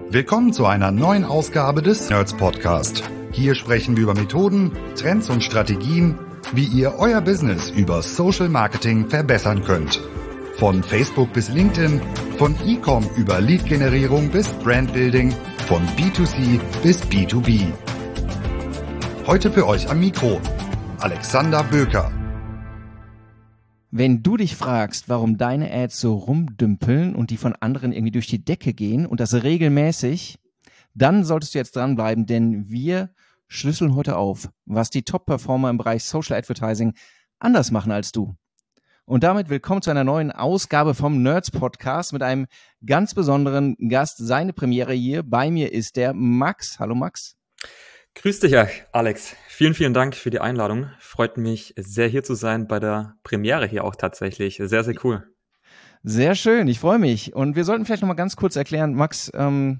Willkommen zu einer neuen Ausgabe des Nerds Podcast. Hier sprechen wir über Methoden, Trends und Strategien, wie ihr euer Business über Social Marketing verbessern könnt. Von Facebook bis LinkedIn, von E-Com über Lead-Generierung bis Brandbuilding, von B2C bis B2B. Heute für euch am Mikro Alexander Böker. Wenn du dich fragst, warum deine Ads so rumdümpeln und die von anderen irgendwie durch die Decke gehen und das regelmäßig, dann solltest du jetzt dranbleiben, denn wir schlüsseln heute auf, was die Top-Performer im Bereich Social Advertising anders machen als du. Und damit willkommen zu einer neuen Ausgabe vom Nerds Podcast mit einem ganz besonderen Gast. Seine Premiere hier. Bei mir ist der Max. Hallo Max. Grüß dich, Alex. Vielen, vielen Dank für die Einladung. Freut mich sehr, hier zu sein bei der Premiere hier auch tatsächlich. Sehr, sehr cool. Sehr schön, ich freue mich. Und wir sollten vielleicht noch mal ganz kurz erklären, Max,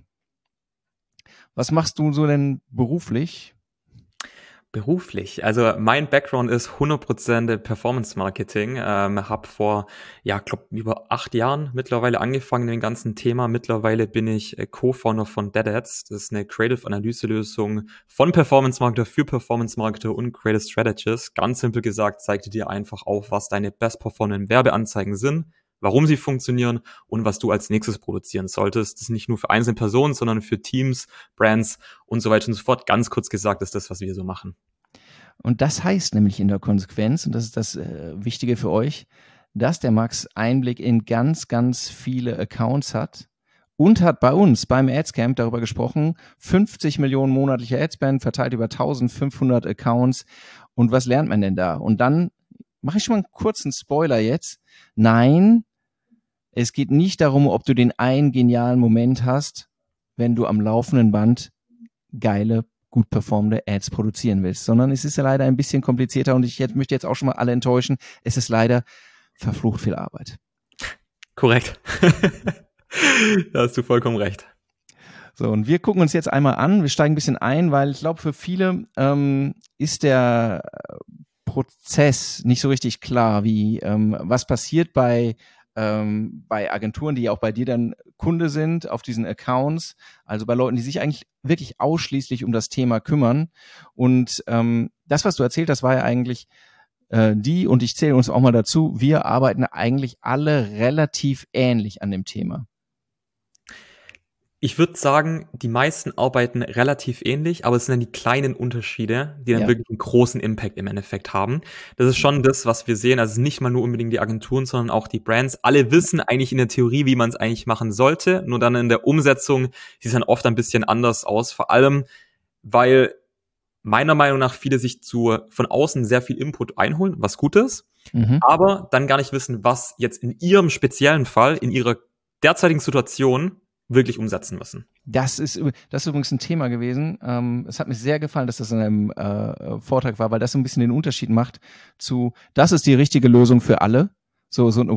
was machst du so denn beruflich? Beruflich. Also mein Background ist 100% Performance Marketing. Habe vor, über 8 Jahren mittlerweile angefangen mit dem ganzen Thema. Mittlerweile bin ich Co-Founder von DeadAds. Das ist eine Creative-Analyse-Lösung von Performance-Marketer für Performance-Marketer und Creative Strategists. Ganz simpel gesagt, zeigt dir einfach auf, was deine best-performenden Werbeanzeigen sind, warum sie funktionieren und was du als nächstes produzieren solltest. Das ist nicht nur für einzelne Personen, sondern für Teams, Brands und so weiter und so fort. Ganz kurz gesagt ist das, was wir so machen. Und das heißt nämlich in der Konsequenz, und das ist das Wichtige für euch, dass der Max Einblick in ganz, ganz viele Accounts hat und hat bei uns beim Adscamp darüber gesprochen, 50 Millionen monatliche Adspend verteilt über 1500 Accounts. Und was lernt man denn da? Und dann mache ich schon mal einen kurzen Spoiler jetzt. Nein, es geht nicht darum, ob du den einen genialen Moment hast, wenn du am laufenden Band geile, gut performende Ads produzieren willst, sondern es ist ja leider ein bisschen komplizierter und ich möchte jetzt auch schon mal alle enttäuschen. Es ist leider verflucht viel Arbeit. Korrekt. Da hast du vollkommen recht. So, und wir gucken uns jetzt einmal an. Wir steigen ein bisschen ein, weil ich glaube, für viele ist der Prozess nicht so richtig klar, wie was passiert bei Agenturen, die ja auch bei dir dann Kunde sind, auf diesen Accounts, also bei Leuten, die sich eigentlich wirklich ausschließlich um das Thema kümmern. Und das, was du erzählt hast, war ja eigentlich und ich zähle uns auch mal dazu, wir arbeiten eigentlich alle relativ ähnlich an dem Thema. Ich würde sagen, die meisten arbeiten relativ ähnlich, aber es sind dann die kleinen Unterschiede, die dann wirklich einen großen Impact im Endeffekt haben. Das ist schon das, was wir sehen. Also es ist nicht mal nur unbedingt die Agenturen, sondern auch die Brands. Alle wissen eigentlich in der Theorie, wie man es eigentlich machen sollte. Nur dann in der Umsetzung sieht es dann oft ein bisschen anders aus. Vor allem, weil meiner Meinung nach viele sich von außen sehr viel Input einholen, was gut ist, aber dann gar nicht wissen, was jetzt in ihrem speziellen Fall, in ihrer derzeitigen Situation wirklich umsetzen müssen. Das ist übrigens ein Thema gewesen. Es hat mir sehr gefallen, dass das in einem Vortrag war, weil das so ein bisschen den Unterschied macht zu, das ist die richtige Lösung für alle. So ein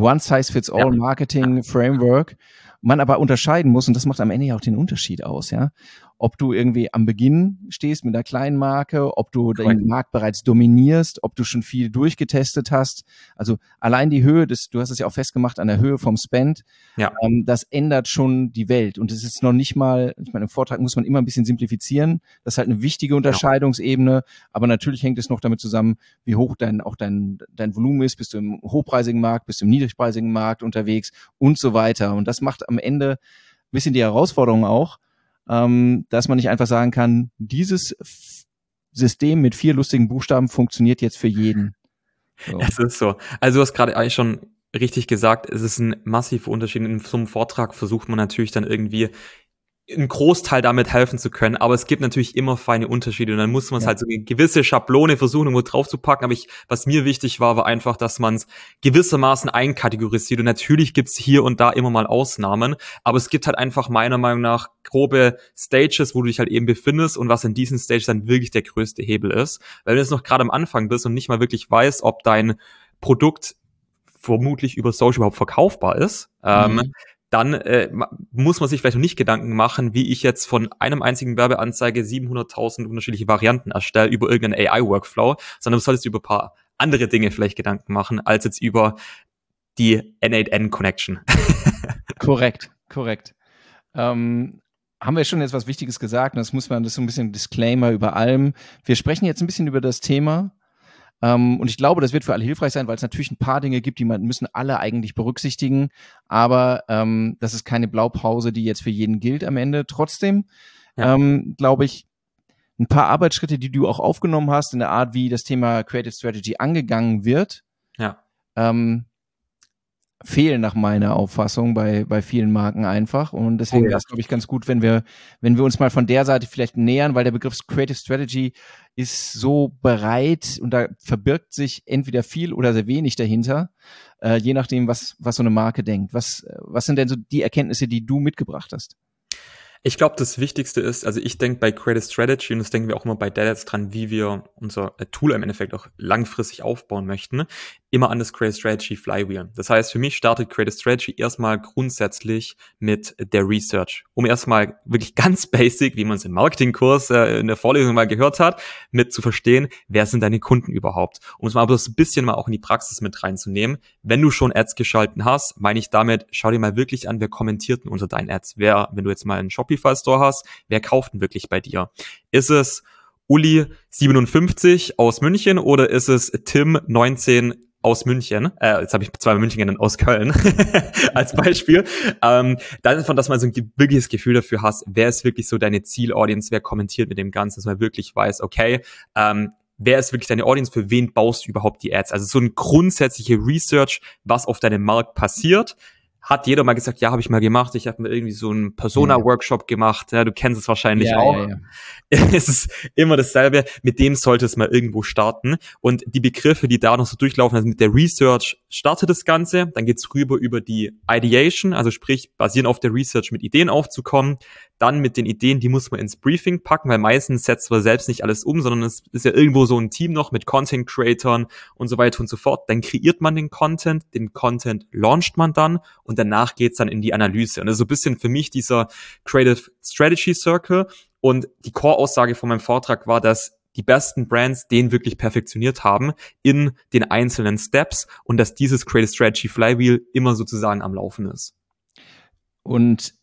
One-Size-Fits-All-Marketing-Framework. Man aber unterscheiden muss, und das macht am Ende ja auch den Unterschied aus, ja. Ob du irgendwie am Beginn stehst mit einer kleinen Marke, ob du den Markt bereits dominierst, ob du schon viel durchgetestet hast. Also allein die Höhe du hast es ja auch festgemacht an der Höhe vom Spend, das ändert schon die Welt. Und es ist noch nicht mal, ich meine, im Vortrag muss man immer ein bisschen simplifizieren. Das ist halt eine wichtige Unterscheidungsebene, aber natürlich hängt es noch damit zusammen, wie hoch dein Volumen ist. Bist du im hochpreisigen Markt, bist du im niedrigpreisigen Markt unterwegs und so weiter. Und das macht am Ende ein bisschen die Herausforderung auch, dass man nicht einfach sagen kann, dieses System mit 4 lustigen Buchstaben funktioniert jetzt für jeden. So. Es ist so. Also du hast gerade eigentlich schon richtig gesagt, es ist ein massiver Unterschied. In so einem Vortrag versucht man natürlich dann irgendwie einen Großteil damit helfen zu können, aber es gibt natürlich immer feine Unterschiede und dann muss man es halt so eine gewisse Schablone versuchen, irgendwo drauf zu packen, aber was mir wichtig war einfach, dass man es gewissermaßen einkategorisiert und natürlich gibt's hier und da immer mal Ausnahmen, aber es gibt halt einfach meiner Meinung nach grobe Stages, wo du dich halt eben befindest und was in diesen Stages dann wirklich der größte Hebel ist, weil wenn du jetzt noch gerade am Anfang bist und nicht mal wirklich weißt, ob dein Produkt vermutlich über Social überhaupt verkaufbar ist, dann muss man sich vielleicht noch nicht Gedanken machen, wie ich jetzt von einem einzigen Werbeanzeige 700.000 unterschiedliche Varianten erstelle über irgendeinen AI-Workflow, sondern du solltest über ein paar andere Dinge vielleicht Gedanken machen, als jetzt über die N8N-Connection. Korrekt. haben wir schon jetzt was Wichtiges gesagt. Das ist so ein bisschen Disclaimer über allem. Wir sprechen jetzt ein bisschen über das Thema. Und ich glaube, das wird für alle hilfreich sein, weil es natürlich ein paar Dinge gibt, müssen alle eigentlich berücksichtigen. Aber das ist keine Blaupause, die jetzt für jeden gilt am Ende. Trotzdem, glaube ich, ein paar Arbeitsschritte, die du auch aufgenommen hast, in der Art, wie das Thema Creative Strategy angegangen wird, fehlen nach meiner Auffassung bei vielen Marken einfach. Und deswegen wäre es, glaube ich, ganz gut, wenn wir uns mal von der Seite vielleicht nähern, weil der Begriff Creative Strategy ist so breit und da verbirgt sich entweder viel oder sehr wenig dahinter, je nachdem, was so eine Marke denkt. Was sind denn so die Erkenntnisse, die du mitgebracht hast? Ich glaube, das Wichtigste ist, also ich denke bei Creative Strategy, und das denken wir auch immer bei Dads dran, wie wir unser Tool im Endeffekt auch langfristig aufbauen möchten, immer an das Creative Strategy Flywheel. Das heißt, für mich startet Creative Strategy erstmal grundsätzlich mit der Research, um erstmal wirklich ganz basic, wie man es im Marketingkurs in der Vorlesung mal gehört hat, mit zu verstehen, wer sind deine Kunden überhaupt. Um es mal aber so ein bisschen mal auch in die Praxis mit reinzunehmen. Wenn du schon Ads geschalten hast, meine ich damit, schau dir mal wirklich an, wer kommentiert denn unter deinen Ads. Wer, wenn du jetzt mal einen Shopify-Store hast, wer kauft denn wirklich bei dir? Ist es Uli 57 aus München oder ist es Tim 19 aus München, jetzt habe ich zweimal München genannt, aus Köln als Beispiel, davon, dass man so ein wirkliches Gefühl dafür hast, wer ist wirklich so deine Zielaudience, wer kommentiert mit dem Ganzen, dass man wirklich weiß, okay, wer ist wirklich deine Audience, für wen baust du überhaupt die Ads? Also so ein grundsätzliche Research, was auf deinem Markt passiert. Hat jeder mal gesagt, ja, habe ich mal gemacht. Ich habe mir irgendwie so einen Persona-Workshop gemacht. Ja, du kennst es wahrscheinlich auch. Ja. Es ist immer dasselbe. Mit dem sollte es mal irgendwo starten. Und die Begriffe, die da noch so durchlaufen, also mit der Research startet das Ganze. Dann geht's rüber über die Ideation, also sprich, basierend auf der Research mit Ideen aufzukommen. Dann mit den Ideen, die muss man ins Briefing packen, weil meistens setzt man selbst nicht alles um, sondern es ist ja irgendwo so ein Team noch mit Content-Creatoren und so weiter und so fort. Dann kreiert man den Content launcht man dann und danach geht's dann in die Analyse. Und das ist so ein bisschen für mich dieser Creative Strategy Circle. Und die Core-Aussage von meinem Vortrag war, dass die besten Brands den wirklich perfektioniert haben in den einzelnen Steps und dass dieses Creative Strategy Flywheel immer sozusagen am Laufen ist. Und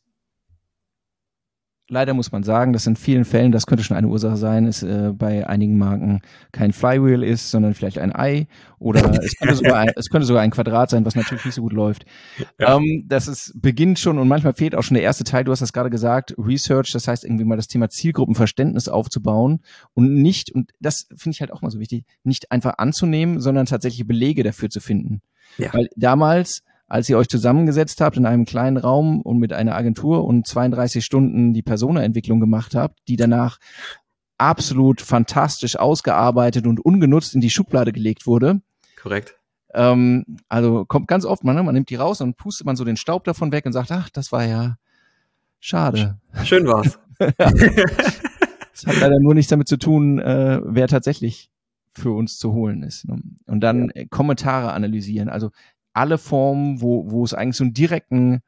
leider muss man sagen, dass in vielen Fällen, das könnte schon eine Ursache sein, es bei einigen Marken kein Flywheel ist, sondern vielleicht ein Ei oder es könnte sogar ein Quadrat sein, was natürlich nicht so gut läuft. Ja. Beginnt schon und manchmal fehlt auch schon der erste Teil, du hast das gerade gesagt, Research, das heißt irgendwie mal das Thema Zielgruppenverständnis aufzubauen und das finde ich halt auch mal so wichtig, nicht einfach anzunehmen, sondern tatsächlich Belege dafür zu finden. Ja. Weil damals, als ihr euch zusammengesetzt habt in einem kleinen Raum und mit einer Agentur und 32 Stunden die Persona-Entwicklung gemacht habt, die danach absolut fantastisch ausgearbeitet und ungenutzt in die Schublade gelegt wurde. Korrekt. Also kommt ganz oft, man nimmt die raus und pustet man so den Staub davon weg und sagt, ach, das war ja schade. Schön war's. Ja. Das hat leider nur nichts damit zu tun, wer tatsächlich für uns zu holen ist. Ne? Und dann Kommentare analysieren, also alle Formen, wo es eigentlich so einen direkten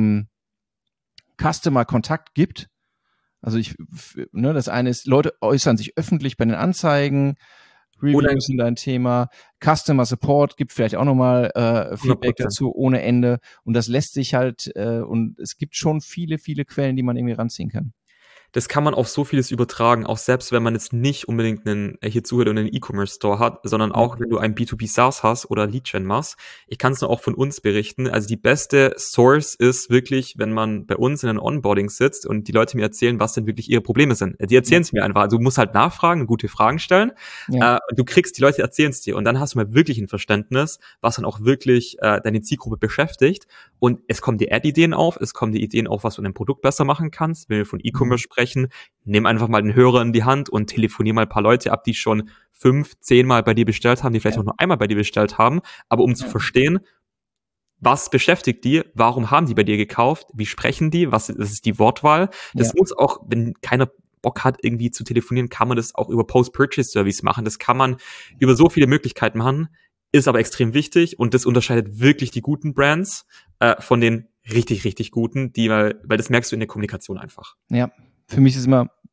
Customer-Kontakt gibt. Also das eine ist, Leute äußern sich öffentlich bei den Anzeigen, Reviews sind ein Thema, Customer Support gibt vielleicht auch nochmal Feedback 100%. Dazu ohne Ende. Und das lässt sich halt, und es gibt schon viele, viele Quellen, die man irgendwie ranziehen kann. Das kann man auf so vieles übertragen, auch selbst wenn man jetzt nicht unbedingt hier zuhört und einen E-Commerce-Store hat, sondern auch wenn du einen B2B SaaS hast oder Lead-Gen machst. Ich kann es nur auch von uns berichten. Also die beste Source ist wirklich, wenn man bei uns in einem Onboarding sitzt und die Leute mir erzählen, was denn wirklich ihre Probleme sind. Die erzählen es mir einfach. Also du musst halt nachfragen, gute Fragen stellen. Ja. Du kriegst, die Leute erzählen es dir und dann hast du mal wirklich ein Verständnis, was dann auch wirklich deine Zielgruppe beschäftigt. Und es kommen die Ad-Ideen auf, es kommen die Ideen auf, was du in einem Produkt besser machen kannst. Wenn wir von E-Commerce sprechen, nimm einfach mal den Hörer in die Hand und telefonier mal ein paar Leute ab, die schon 5-10 Mal bei dir bestellt haben, die vielleicht auch nur einmal bei dir bestellt haben, aber um zu verstehen, was beschäftigt die, warum haben die bei dir gekauft, wie sprechen die, das ist die Wortwahl. Das muss auch, wenn keiner Bock hat, irgendwie zu telefonieren, kann man das auch über Post-Purchase-Service machen. Das kann man über so viele Möglichkeiten machen, ist aber extrem wichtig und das unterscheidet wirklich die guten Brands von den richtig, richtig guten, weil das merkst du in der Kommunikation einfach. Ja. Für mich ist immer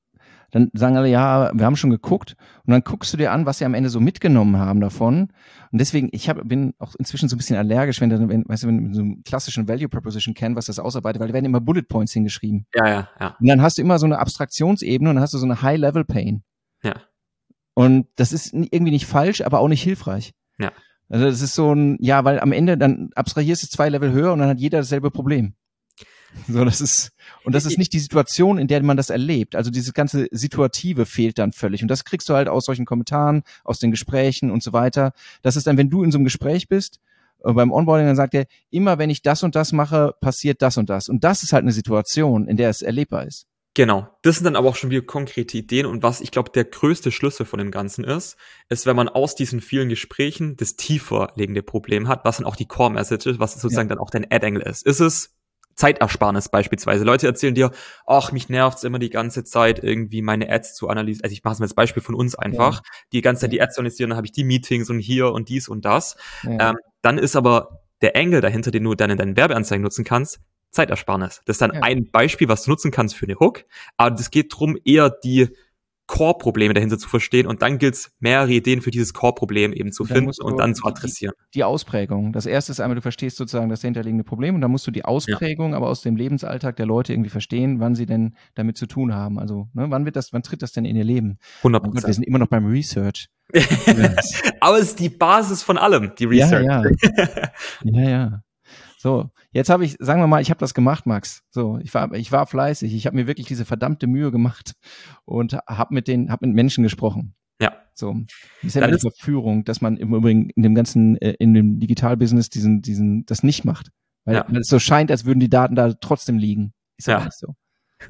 dann sagen alle, ja, wir haben schon geguckt. Und dann guckst du dir an, was sie am Ende so mitgenommen haben davon. Und deswegen, bin auch inzwischen so ein bisschen allergisch, wenn du so einen klassischen Value Proposition Canvas das ausarbeitet, weil da werden immer Bullet Points hingeschrieben. Ja. Und dann hast du immer so eine Abstraktionsebene und dann hast du so eine High-Level-Pain. Ja. Und das ist irgendwie nicht falsch, aber auch nicht hilfreich. Ja. Also das ist so weil am Ende dann abstrahierst du 2 Level höher und dann hat jeder dasselbe Problem. So, das ist nicht die Situation, in der man das erlebt. Also dieses ganze Situative fehlt dann völlig. Und das kriegst du halt aus solchen Kommentaren, aus den Gesprächen und so weiter. Das ist dann, wenn du in so einem Gespräch bist, beim Onboarding, dann sagt er, immer wenn ich das und das mache, passiert das und das. Und das ist halt eine Situation, in der es erlebbar ist. Genau, das sind dann aber auch schon wieder konkrete Ideen und was ich glaube der größte Schlüssel von dem Ganzen ist, wenn man aus diesen vielen Gesprächen das tiefer liegende Problem hat, was dann auch die Core-Message ist, was sozusagen dann auch dein Ad-Angle ist. Ist es Zeitersparnis beispielsweise? Leute erzählen dir, ach, mich nervt's immer die ganze Zeit irgendwie meine Ads zu analysieren. Also ich mache es mir als Beispiel von uns einfach. Die ganze Zeit die Ads zu analysieren, dann habe ich die Meetings und hier und dies und das. Dann ist aber der Angle dahinter, den du dann in deinen Werbeanzeigen nutzen kannst, Zeitersparnis. Das ist dann ein Beispiel, was du nutzen kannst für eine Hook, aber das geht drum, eher die Core-Probleme dahinter zu verstehen und dann gilt es, mehrere Ideen für dieses Core-Problem eben zu finden und dann zu adressieren. Die Ausprägung. Das erste ist einmal, du verstehst sozusagen das dahinterliegende Problem und dann musst du die Ausprägung aber aus dem Lebensalltag der Leute irgendwie verstehen, wann sie denn damit zu tun haben. Also, wann tritt das denn in ihr Leben? 100%. Wir sind immer noch beim Research. Aber es ist die Basis von allem, die Research. Ja. So, jetzt sagen wir mal, ich habe das gemacht, Max. So, ich war fleißig. Ich habe mir wirklich diese verdammte Mühe gemacht und habe mit Menschen gesprochen. Ja. So, das ist ja eine Verführung, dass man im Übrigen in dem Digital-Business das nicht macht. Weil es so scheint, als würden die Daten da trotzdem liegen. Ist ja nicht so.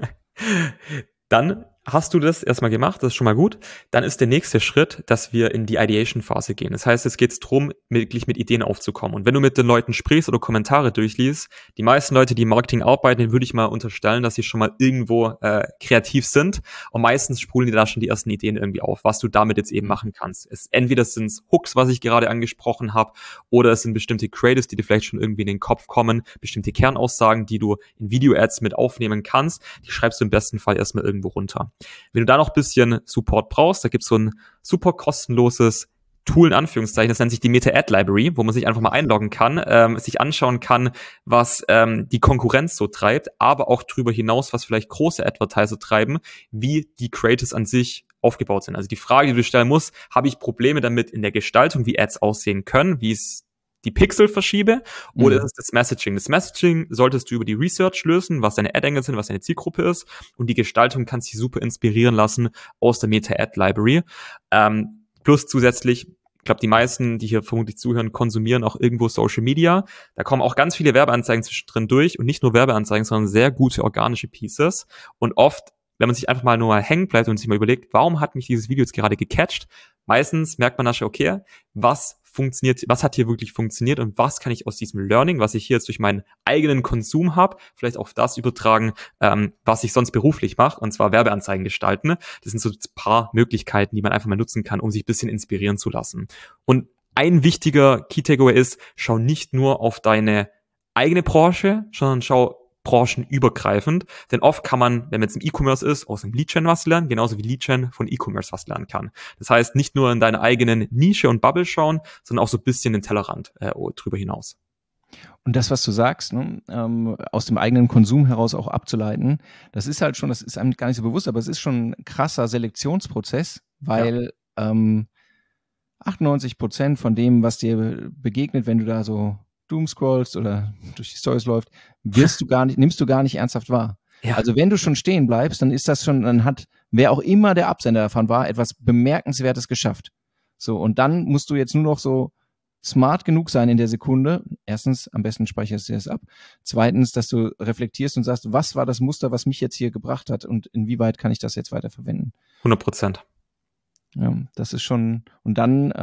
Dann hast du das erstmal gemacht, das ist schon mal gut. Dann ist der nächste Schritt, dass wir in die Ideation-Phase gehen. Das heißt, es geht darum, wirklich mit Ideen aufzukommen. Und wenn du mit den Leuten sprichst oder Kommentare durchliest, die meisten Leute, die im Marketing arbeiten, denen würde ich mal unterstellen, dass sie schon mal irgendwo kreativ sind. Und meistens sprudeln die da schon die ersten Ideen irgendwie auf, was du damit jetzt eben machen kannst. Entweder sind es Hooks, was ich gerade angesprochen habe, oder es sind bestimmte Creatives, die dir vielleicht schon irgendwie in den Kopf kommen, bestimmte Kernaussagen, die du in Video-Ads mit aufnehmen kannst. Die schreibst du im besten Fall erstmal irgendwo runter. Wenn du da noch ein bisschen Support brauchst, da gibt es so ein super kostenloses Tool in Anführungszeichen, das nennt sich die Meta-Ad-Library, wo man sich einfach mal einloggen kann, sich anschauen kann, was die Konkurrenz so treibt, aber auch darüber hinaus, was vielleicht große Advertiser treiben, wie die Creatives an sich aufgebaut sind. Also die Frage, die du stellen musst, habe ich Probleme damit in der Gestaltung, wie Ads aussehen können, wie es die Pixel verschiebe, oder ist es das Messaging? Das Messaging solltest du über die Research lösen, was deine Ad-Angles sind, was deine Zielgruppe ist, und die Gestaltung kannst dich super inspirieren lassen aus der Meta-Ad-Library. Plus zusätzlich, ich glaube, die meisten, die hier vermutlich zuhören, konsumieren auch irgendwo Social Media. Da kommen auch ganz viele Werbeanzeigen zwischendrin durch und nicht nur Werbeanzeigen, sondern sehr gute organische Pieces. Und oft, wenn man sich einfach mal nur mal hängen bleibt und sich mal überlegt, warum hat mich dieses Video jetzt gerade gecatcht, meistens merkt man dann schon, okay, was hat hier wirklich funktioniert und was kann ich aus diesem Learning, was ich hier jetzt durch meinen eigenen Konsum habe, vielleicht auf das übertragen, was ich sonst beruflich mache, und zwar Werbeanzeigen gestalten. Das sind so ein paar Möglichkeiten, die man einfach mal nutzen kann, um sich ein bisschen inspirieren zu lassen. Und ein wichtiger Key-Takeaway ist, schau nicht nur auf deine eigene Branche, sondern schau branchenübergreifend, denn oft kann man, wenn man jetzt im E-Commerce ist, aus dem Lead-Gen was lernen, genauso wie Lead-Gen von E-Commerce was lernen kann. Das heißt, nicht nur in deiner eigenen Nische und Bubble schauen, sondern auch so ein bisschen den Tellerrand drüber hinaus. Und das, was du sagst, aus dem eigenen Konsum heraus auch abzuleiten, das ist einem gar nicht so bewusst, aber es ist schon ein krasser Selektionsprozess, weil 98% von dem, was dir begegnet, wenn du da so doomscrollst oder durch die Stories läuft, nimmst du gar nicht ernsthaft wahr. Ja. Also wenn du schon stehen bleibst, dann hat wer auch immer der Absender davon war, etwas Bemerkenswertes geschafft. So, und dann musst du jetzt nur noch so smart genug sein in der Sekunde. Erstens, am besten speicherst du das ab. Zweitens, dass du reflektierst und sagst, was war das Muster, was mich jetzt hier gebracht hat und inwieweit kann ich das jetzt weiter verwenden? 100%. Ja, das ist schon, und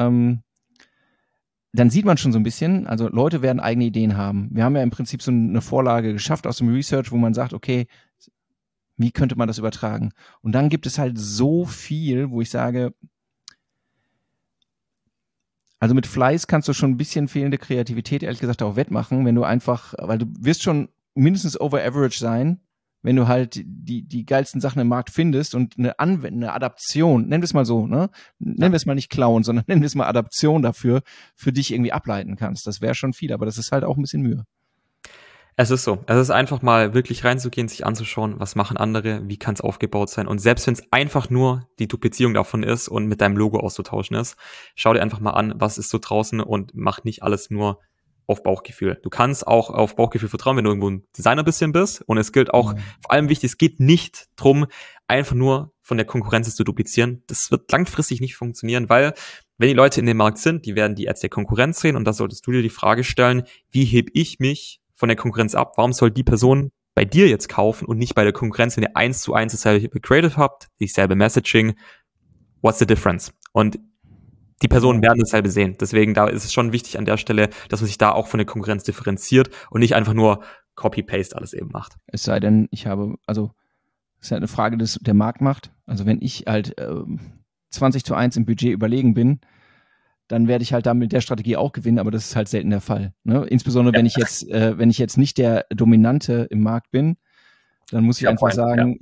dann sieht man schon so ein bisschen, also Leute werden eigene Ideen haben. Wir haben ja im Prinzip so eine Vorlage geschafft aus dem Research, wo man sagt, okay, wie könnte man das übertragen? Und dann gibt es halt so viel, wo ich sage, also mit Fleiß kannst du schon ein bisschen fehlende Kreativität, ehrlich gesagt, auch wettmachen, wenn du einfach, weil du wirst schon mindestens over average sein, wenn du halt die geilsten Sachen im Markt findest und eine Adaption, nennen wir es mal so, ne? Nennen wir es mal nicht klauen, sondern nennen wir es mal Adaption dafür, für dich irgendwie ableiten kannst. Das wäre schon viel, aber das ist halt auch ein bisschen Mühe. Es ist so. Es ist einfach mal wirklich reinzugehen, sich anzuschauen, was machen andere, wie kann es aufgebaut sein. Und selbst wenn es einfach nur die Duplizierung davon ist und mit deinem Logo auszutauschen ist, schau dir einfach mal an, was ist so draußen und mach nicht alles nur auf Bauchgefühl. Du kannst auch auf Bauchgefühl vertrauen, wenn du irgendwo ein Designer bisschen bist. Und es gilt auch, vor allem wichtig, es geht nicht drum, einfach nur von der Konkurrenz zu duplizieren. Das wird langfristig nicht funktionieren, weil wenn die Leute in dem Markt sind, die werden die Ads der Konkurrenz sehen und da solltest du dir die Frage stellen, wie heb ich mich von der Konkurrenz ab? Warum soll die Person bei dir jetzt kaufen und nicht bei der Konkurrenz, wenn ihr 1:1 dasselbe Creative habt, dieselbe Messaging? What's the difference? Und die Personen werden dasselbe sehen. Deswegen, da ist es schon wichtig an der Stelle, dass man sich da auch von der Konkurrenz differenziert und nicht einfach nur Copy-Paste alles eben macht. Es sei denn, es ist halt eine Frage der Marktmacht. Also wenn ich halt 20:1 im Budget überlegen bin, dann werde ich halt da mit der Strategie auch gewinnen, aber das ist halt selten der Fall. Ne? Insbesondere wenn ich jetzt nicht der Dominante im Markt bin, dann muss ich einfach sagen,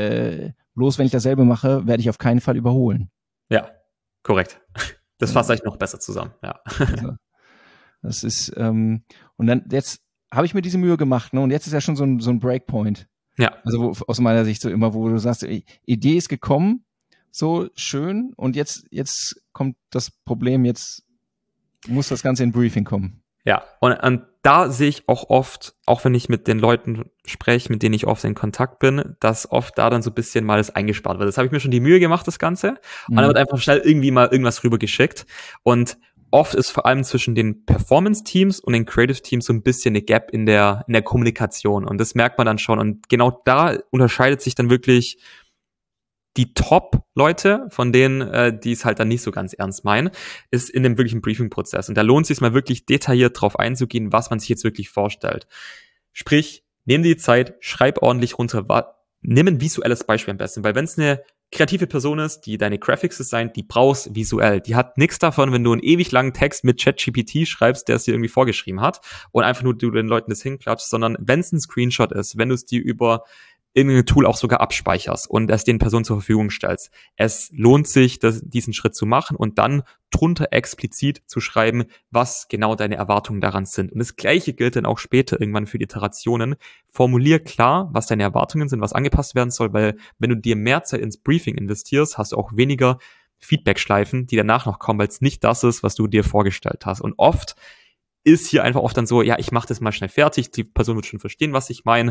bloß wenn ich dasselbe mache, werde ich auf keinen Fall überholen. Ja, korrekt. Das fasst euch noch besser zusammen, ja. Also, das ist, und dann jetzt habe ich mir diese Mühe gemacht, ne? Und jetzt ist ja schon so ein Breakpoint. Ja. Also aus meiner Sicht so immer, wo du sagst, Idee ist gekommen, so schön, und jetzt kommt das Problem, jetzt muss das Ganze in Briefing kommen. Ja, und da sehe ich auch oft, auch wenn ich mit den Leuten spreche, mit denen ich oft in Kontakt bin, dass oft da dann so ein bisschen mal das eingespart wird. Das habe ich mir schon die Mühe gemacht, das Ganze. Und dann wird einfach schnell irgendwie mal irgendwas rübergeschickt. Und oft ist vor allem zwischen den Performance-Teams und den Creative-Teams so ein bisschen eine Gap in der Kommunikation. Und das merkt man dann schon. Und genau da unterscheidet sich dann wirklich die Top-Leute, von denen, die es halt dann nicht so ganz ernst meinen, ist in dem wirklichen Briefing-Prozess. Und da lohnt es sich mal wirklich detailliert drauf einzugehen, was man sich jetzt wirklich vorstellt. Sprich, nimm dir die Zeit, schreib ordentlich runter, nimm ein visuelles Beispiel am besten, weil wenn es eine kreative Person ist, die deine Graphics designt, die brauchst visuell. Die hat nichts davon, wenn du einen ewig langen Text mit ChatGPT schreibst, der es dir irgendwie vorgeschrieben hat und einfach nur du den Leuten das hinklatschst, sondern wenn es ein Screenshot ist, wenn du es dir über irgendein Tool auch sogar abspeicherst und es den Personen zur Verfügung stellst. Es lohnt sich, diesen Schritt zu machen und dann drunter explizit zu schreiben, was genau deine Erwartungen daran sind. Und das Gleiche gilt dann auch später irgendwann für die Iterationen. Formulier klar, was deine Erwartungen sind, was angepasst werden soll, weil wenn du dir mehr Zeit ins Briefing investierst, hast du auch weniger Feedback-Schleifen, die danach noch kommen, weil es nicht das ist, was du dir vorgestellt hast. Und oft ist hier einfach oft dann so, ja, ich mache das mal schnell fertig, die Person wird schon verstehen, was ich meine.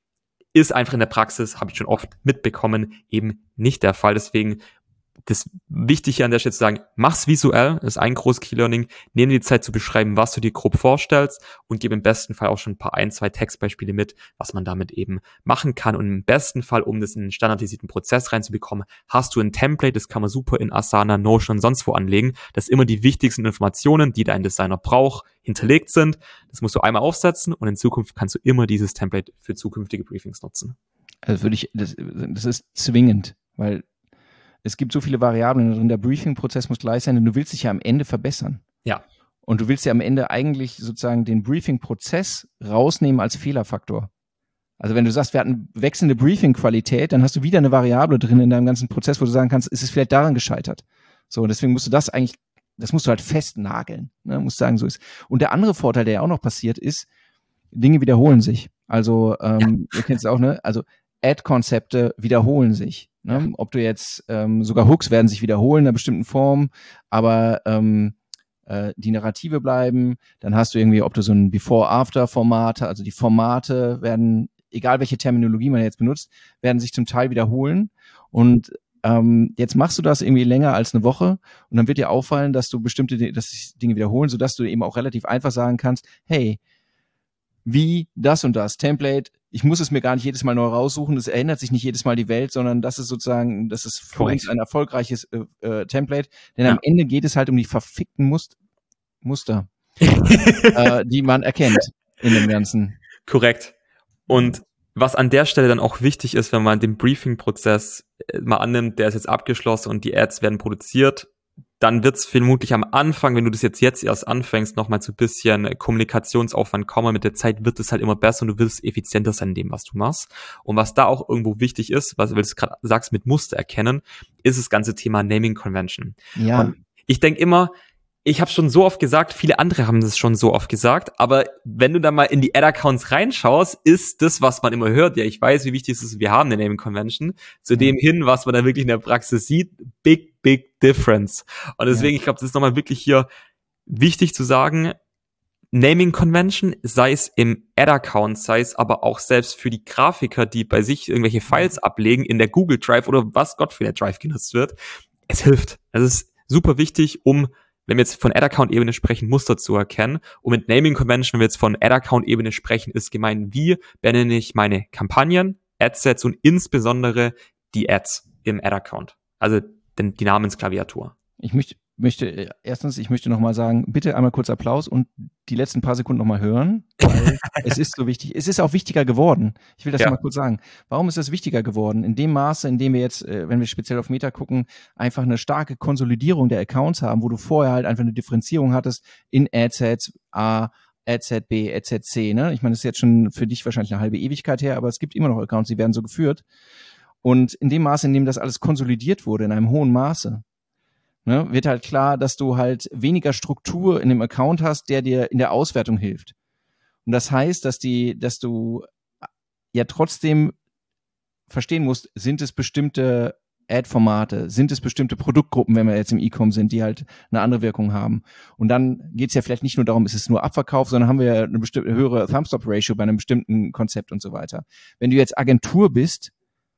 Ist einfach in der Praxis, habe ich schon oft mitbekommen, eben nicht der Fall. Deswegen das Wichtige an der Stelle zu sagen, mach's visuell, das ist ein großes Key-Learning, nimm dir die Zeit zu beschreiben, was du dir grob vorstellst und gib im besten Fall auch schon ein, zwei Textbeispiele mit, was man damit eben machen kann. Und im besten Fall, um das in einen standardisierten Prozess reinzubekommen, hast du ein Template, das kann man super in Asana, Notion und sonst wo anlegen, dass immer die wichtigsten Informationen, die dein Designer braucht, hinterlegt sind. Das musst du einmal aufsetzen und in Zukunft kannst du immer dieses Template für zukünftige Briefings nutzen. Also das ist zwingend, weil es gibt so viele Variablen drin, der Briefing-Prozess muss gleich sein, denn du willst dich ja am Ende verbessern. Ja. Und du willst ja am Ende eigentlich sozusagen den Briefing-Prozess rausnehmen als Fehlerfaktor. Also wenn du sagst, wir hatten wechselnde Briefing-Qualität, dann hast du wieder eine Variable drin in deinem ganzen Prozess, wo du sagen kannst, ist es vielleicht daran gescheitert. So, und deswegen musst du das musst du halt festnageln. Ne? Musst sagen, so ist. Und der andere Vorteil, der ja auch noch passiert, ist, Dinge wiederholen sich. Also, ihr kennt es auch, ne? Also Ad-Konzepte wiederholen sich. Ne? Ob du jetzt sogar Hooks werden sich wiederholen in einer bestimmten Form, aber die Narrative bleiben. Dann hast du irgendwie, ob du so ein Before-After-Format, also die Formate werden, egal welche Terminologie man jetzt benutzt, werden sich zum Teil wiederholen. Und jetzt machst du das irgendwie länger als eine Woche und dann wird dir auffallen, dass sich Dinge wiederholen, sodass du eben auch relativ einfach sagen kannst, hey, wie das und das Template, ich muss es mir gar nicht jedes Mal neu raussuchen, es ändert sich nicht jedes Mal die Welt, sondern das ist für uns ein erfolgreiches Template, denn am Ende geht es halt um die verfickten Muster, die man erkennt in dem Ganzen. Korrekt. Und was an der Stelle dann auch wichtig ist, wenn man den Briefing-Prozess mal annimmt, der ist jetzt abgeschlossen und die Ads werden produziert, dann wird's vermutlich am Anfang, wenn du das jetzt erst anfängst, nochmal so ein bisschen Kommunikationsaufwand kommen. Mit der Zeit wird es halt immer besser und du wirst effizienter sein in dem, was du machst. Und was da auch irgendwo wichtig ist, weil du es gerade sagst, mit Muster erkennen, ist das ganze Thema Naming Convention. Ja. Und ich denke immer, ich habe schon so oft gesagt, viele andere haben das schon so oft gesagt, aber wenn du da mal in die Ad-Accounts reinschaust, ist das, was man immer hört, ja, ich weiß, wie wichtig es ist, wir haben eine Naming Convention, zu dem hin, was man da wirklich in der Praxis sieht, big difference. Und deswegen, ich glaube, das ist nochmal wirklich hier wichtig zu sagen, Naming Convention, sei es im Ad-Account, sei es aber auch selbst für die Grafiker, die bei sich irgendwelche Files ablegen in der Google Drive oder was Gott für der Drive genutzt wird, es hilft. Es ist super wichtig, um, wenn wir jetzt von Ad-Account-Ebene sprechen, Muster zu erkennen. Und mit Naming Convention, wenn wir jetzt von Ad-Account-Ebene sprechen, ist gemeint, wie benenne ich meine Kampagnen, Adsets und insbesondere die Ads im Ad-Account. Also die Namensklaviatur. Ich möchte nochmal sagen, bitte einmal kurz Applaus und die letzten paar Sekunden nochmal hören, weil es ist so wichtig. Es ist auch wichtiger geworden. Ich will das mal kurz sagen. Warum ist das wichtiger geworden? In dem Maße, in dem wir jetzt, wenn wir speziell auf Meta gucken, einfach eine starke Konsolidierung der Accounts haben, wo du vorher halt einfach eine Differenzierung hattest in Adsets A, Adset B, Adset C. Ne? Ich meine, das ist jetzt schon für dich wahrscheinlich eine halbe Ewigkeit her, aber es gibt immer noch Accounts, die werden so geführt. Und in dem Maße, in dem das alles konsolidiert wurde, in einem hohen Maße, ne, wird halt klar, dass du halt weniger Struktur in dem Account hast, der dir in der Auswertung hilft. Und das heißt, dass du ja trotzdem verstehen musst, sind es bestimmte Ad-Formate, sind es bestimmte Produktgruppen, wenn wir jetzt im E-Com sind, die halt eine andere Wirkung haben. Und dann geht's ja vielleicht nicht nur darum, ist es nur Abverkauf, sondern haben wir eine bestimmte höhere Thumb-Stop-Ratio bei einem bestimmten Konzept und so weiter. Wenn du jetzt Agentur bist,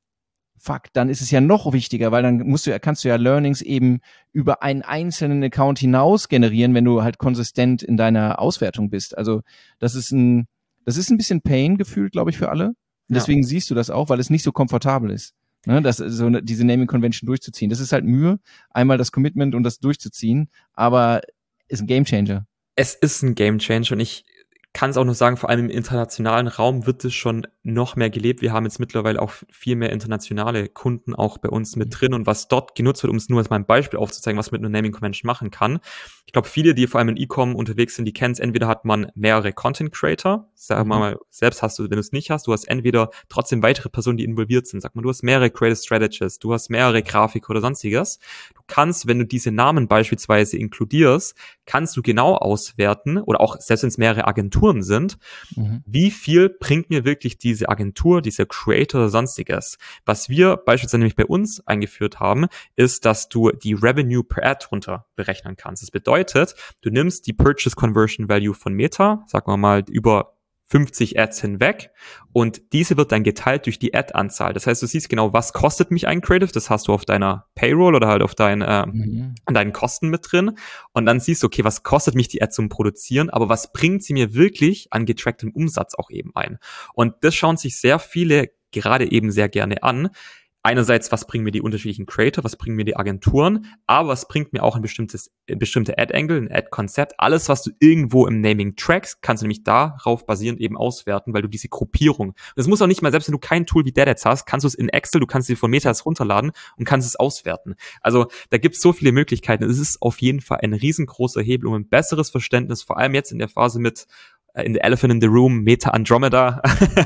dann ist es ja noch wichtiger, weil dann kannst du ja Learnings eben über einen einzelnen Account hinaus generieren, wenn du halt konsistent in deiner Auswertung bist. Also das ist ein bisschen Pain gefühlt, glaube ich, für alle. Und deswegen siehst du das auch, weil es nicht so komfortabel ist, ne, diese Naming Convention durchzuziehen. Das ist halt Mühe, einmal das Commitment und das durchzuziehen, aber ist ein Gamechanger. Es ist ein Gamechanger und ich kann es auch nur sagen, vor allem im internationalen Raum wird es schon noch mehr gelebt. Wir haben jetzt mittlerweile auch viel mehr internationale Kunden auch bei uns mit drin und was dort genutzt wird, um es nur als mal ein Beispiel aufzuzeigen, was man mit einer Naming Convention machen kann. Ich glaube, viele, die vor allem in E-Com unterwegs sind, die kennen es, entweder hat man mehrere Content Creator, sag mal, selbst hast du, wenn du es nicht hast, du hast entweder trotzdem weitere Personen, die involviert sind. Sag mal, du hast mehrere Creative Strategists, du hast mehrere Grafiker oder sonstiges. Du kannst, wenn du diese Namen beispielsweise inkludierst, kannst du genau auswerten oder auch selbst wenn es mehrere Agenturen sind, wie viel bringt mir wirklich diese Agentur, dieser Creator oder sonstiges. Was wir beispielsweise nämlich bei uns eingeführt haben, ist, dass du die Revenue per Ad runter berechnen kannst. Das bedeutet, du nimmst die Purchase Conversion Value von Meta, sagen wir mal über 50 Ads hinweg und diese wird dann geteilt durch die Ad-Anzahl. Das heißt, du siehst genau, was kostet mich ein Creative, das hast du auf deiner Payroll oder halt auf an deinen Kosten mit drin und dann siehst du, okay, was kostet mich die Ad zum Produzieren, aber was bringt sie mir wirklich an getracktem Umsatz auch eben ein? Und das schauen sich sehr viele gerade eben sehr gerne an. Einerseits, was bringen mir die unterschiedlichen Creator, was bringen mir die Agenturen, aber was bringt mir auch ein bestimmte Ad-Angle, ein Ad-Konzept. Alles, was du irgendwo im Naming trackst, kannst du nämlich darauf basierend eben auswerten, weil du diese Gruppierung, das muss auch nicht mal, selbst wenn du kein Tool wie DADads hast, kannst du es in Excel, du kannst sie von Metas runterladen und kannst es auswerten. Also da gibt es so viele Möglichkeiten. Es ist auf jeden Fall ein riesengroßer Hebel, um ein besseres Verständnis, vor allem jetzt in der Phase mit in the Elephant in the Room, Meta Andromeda,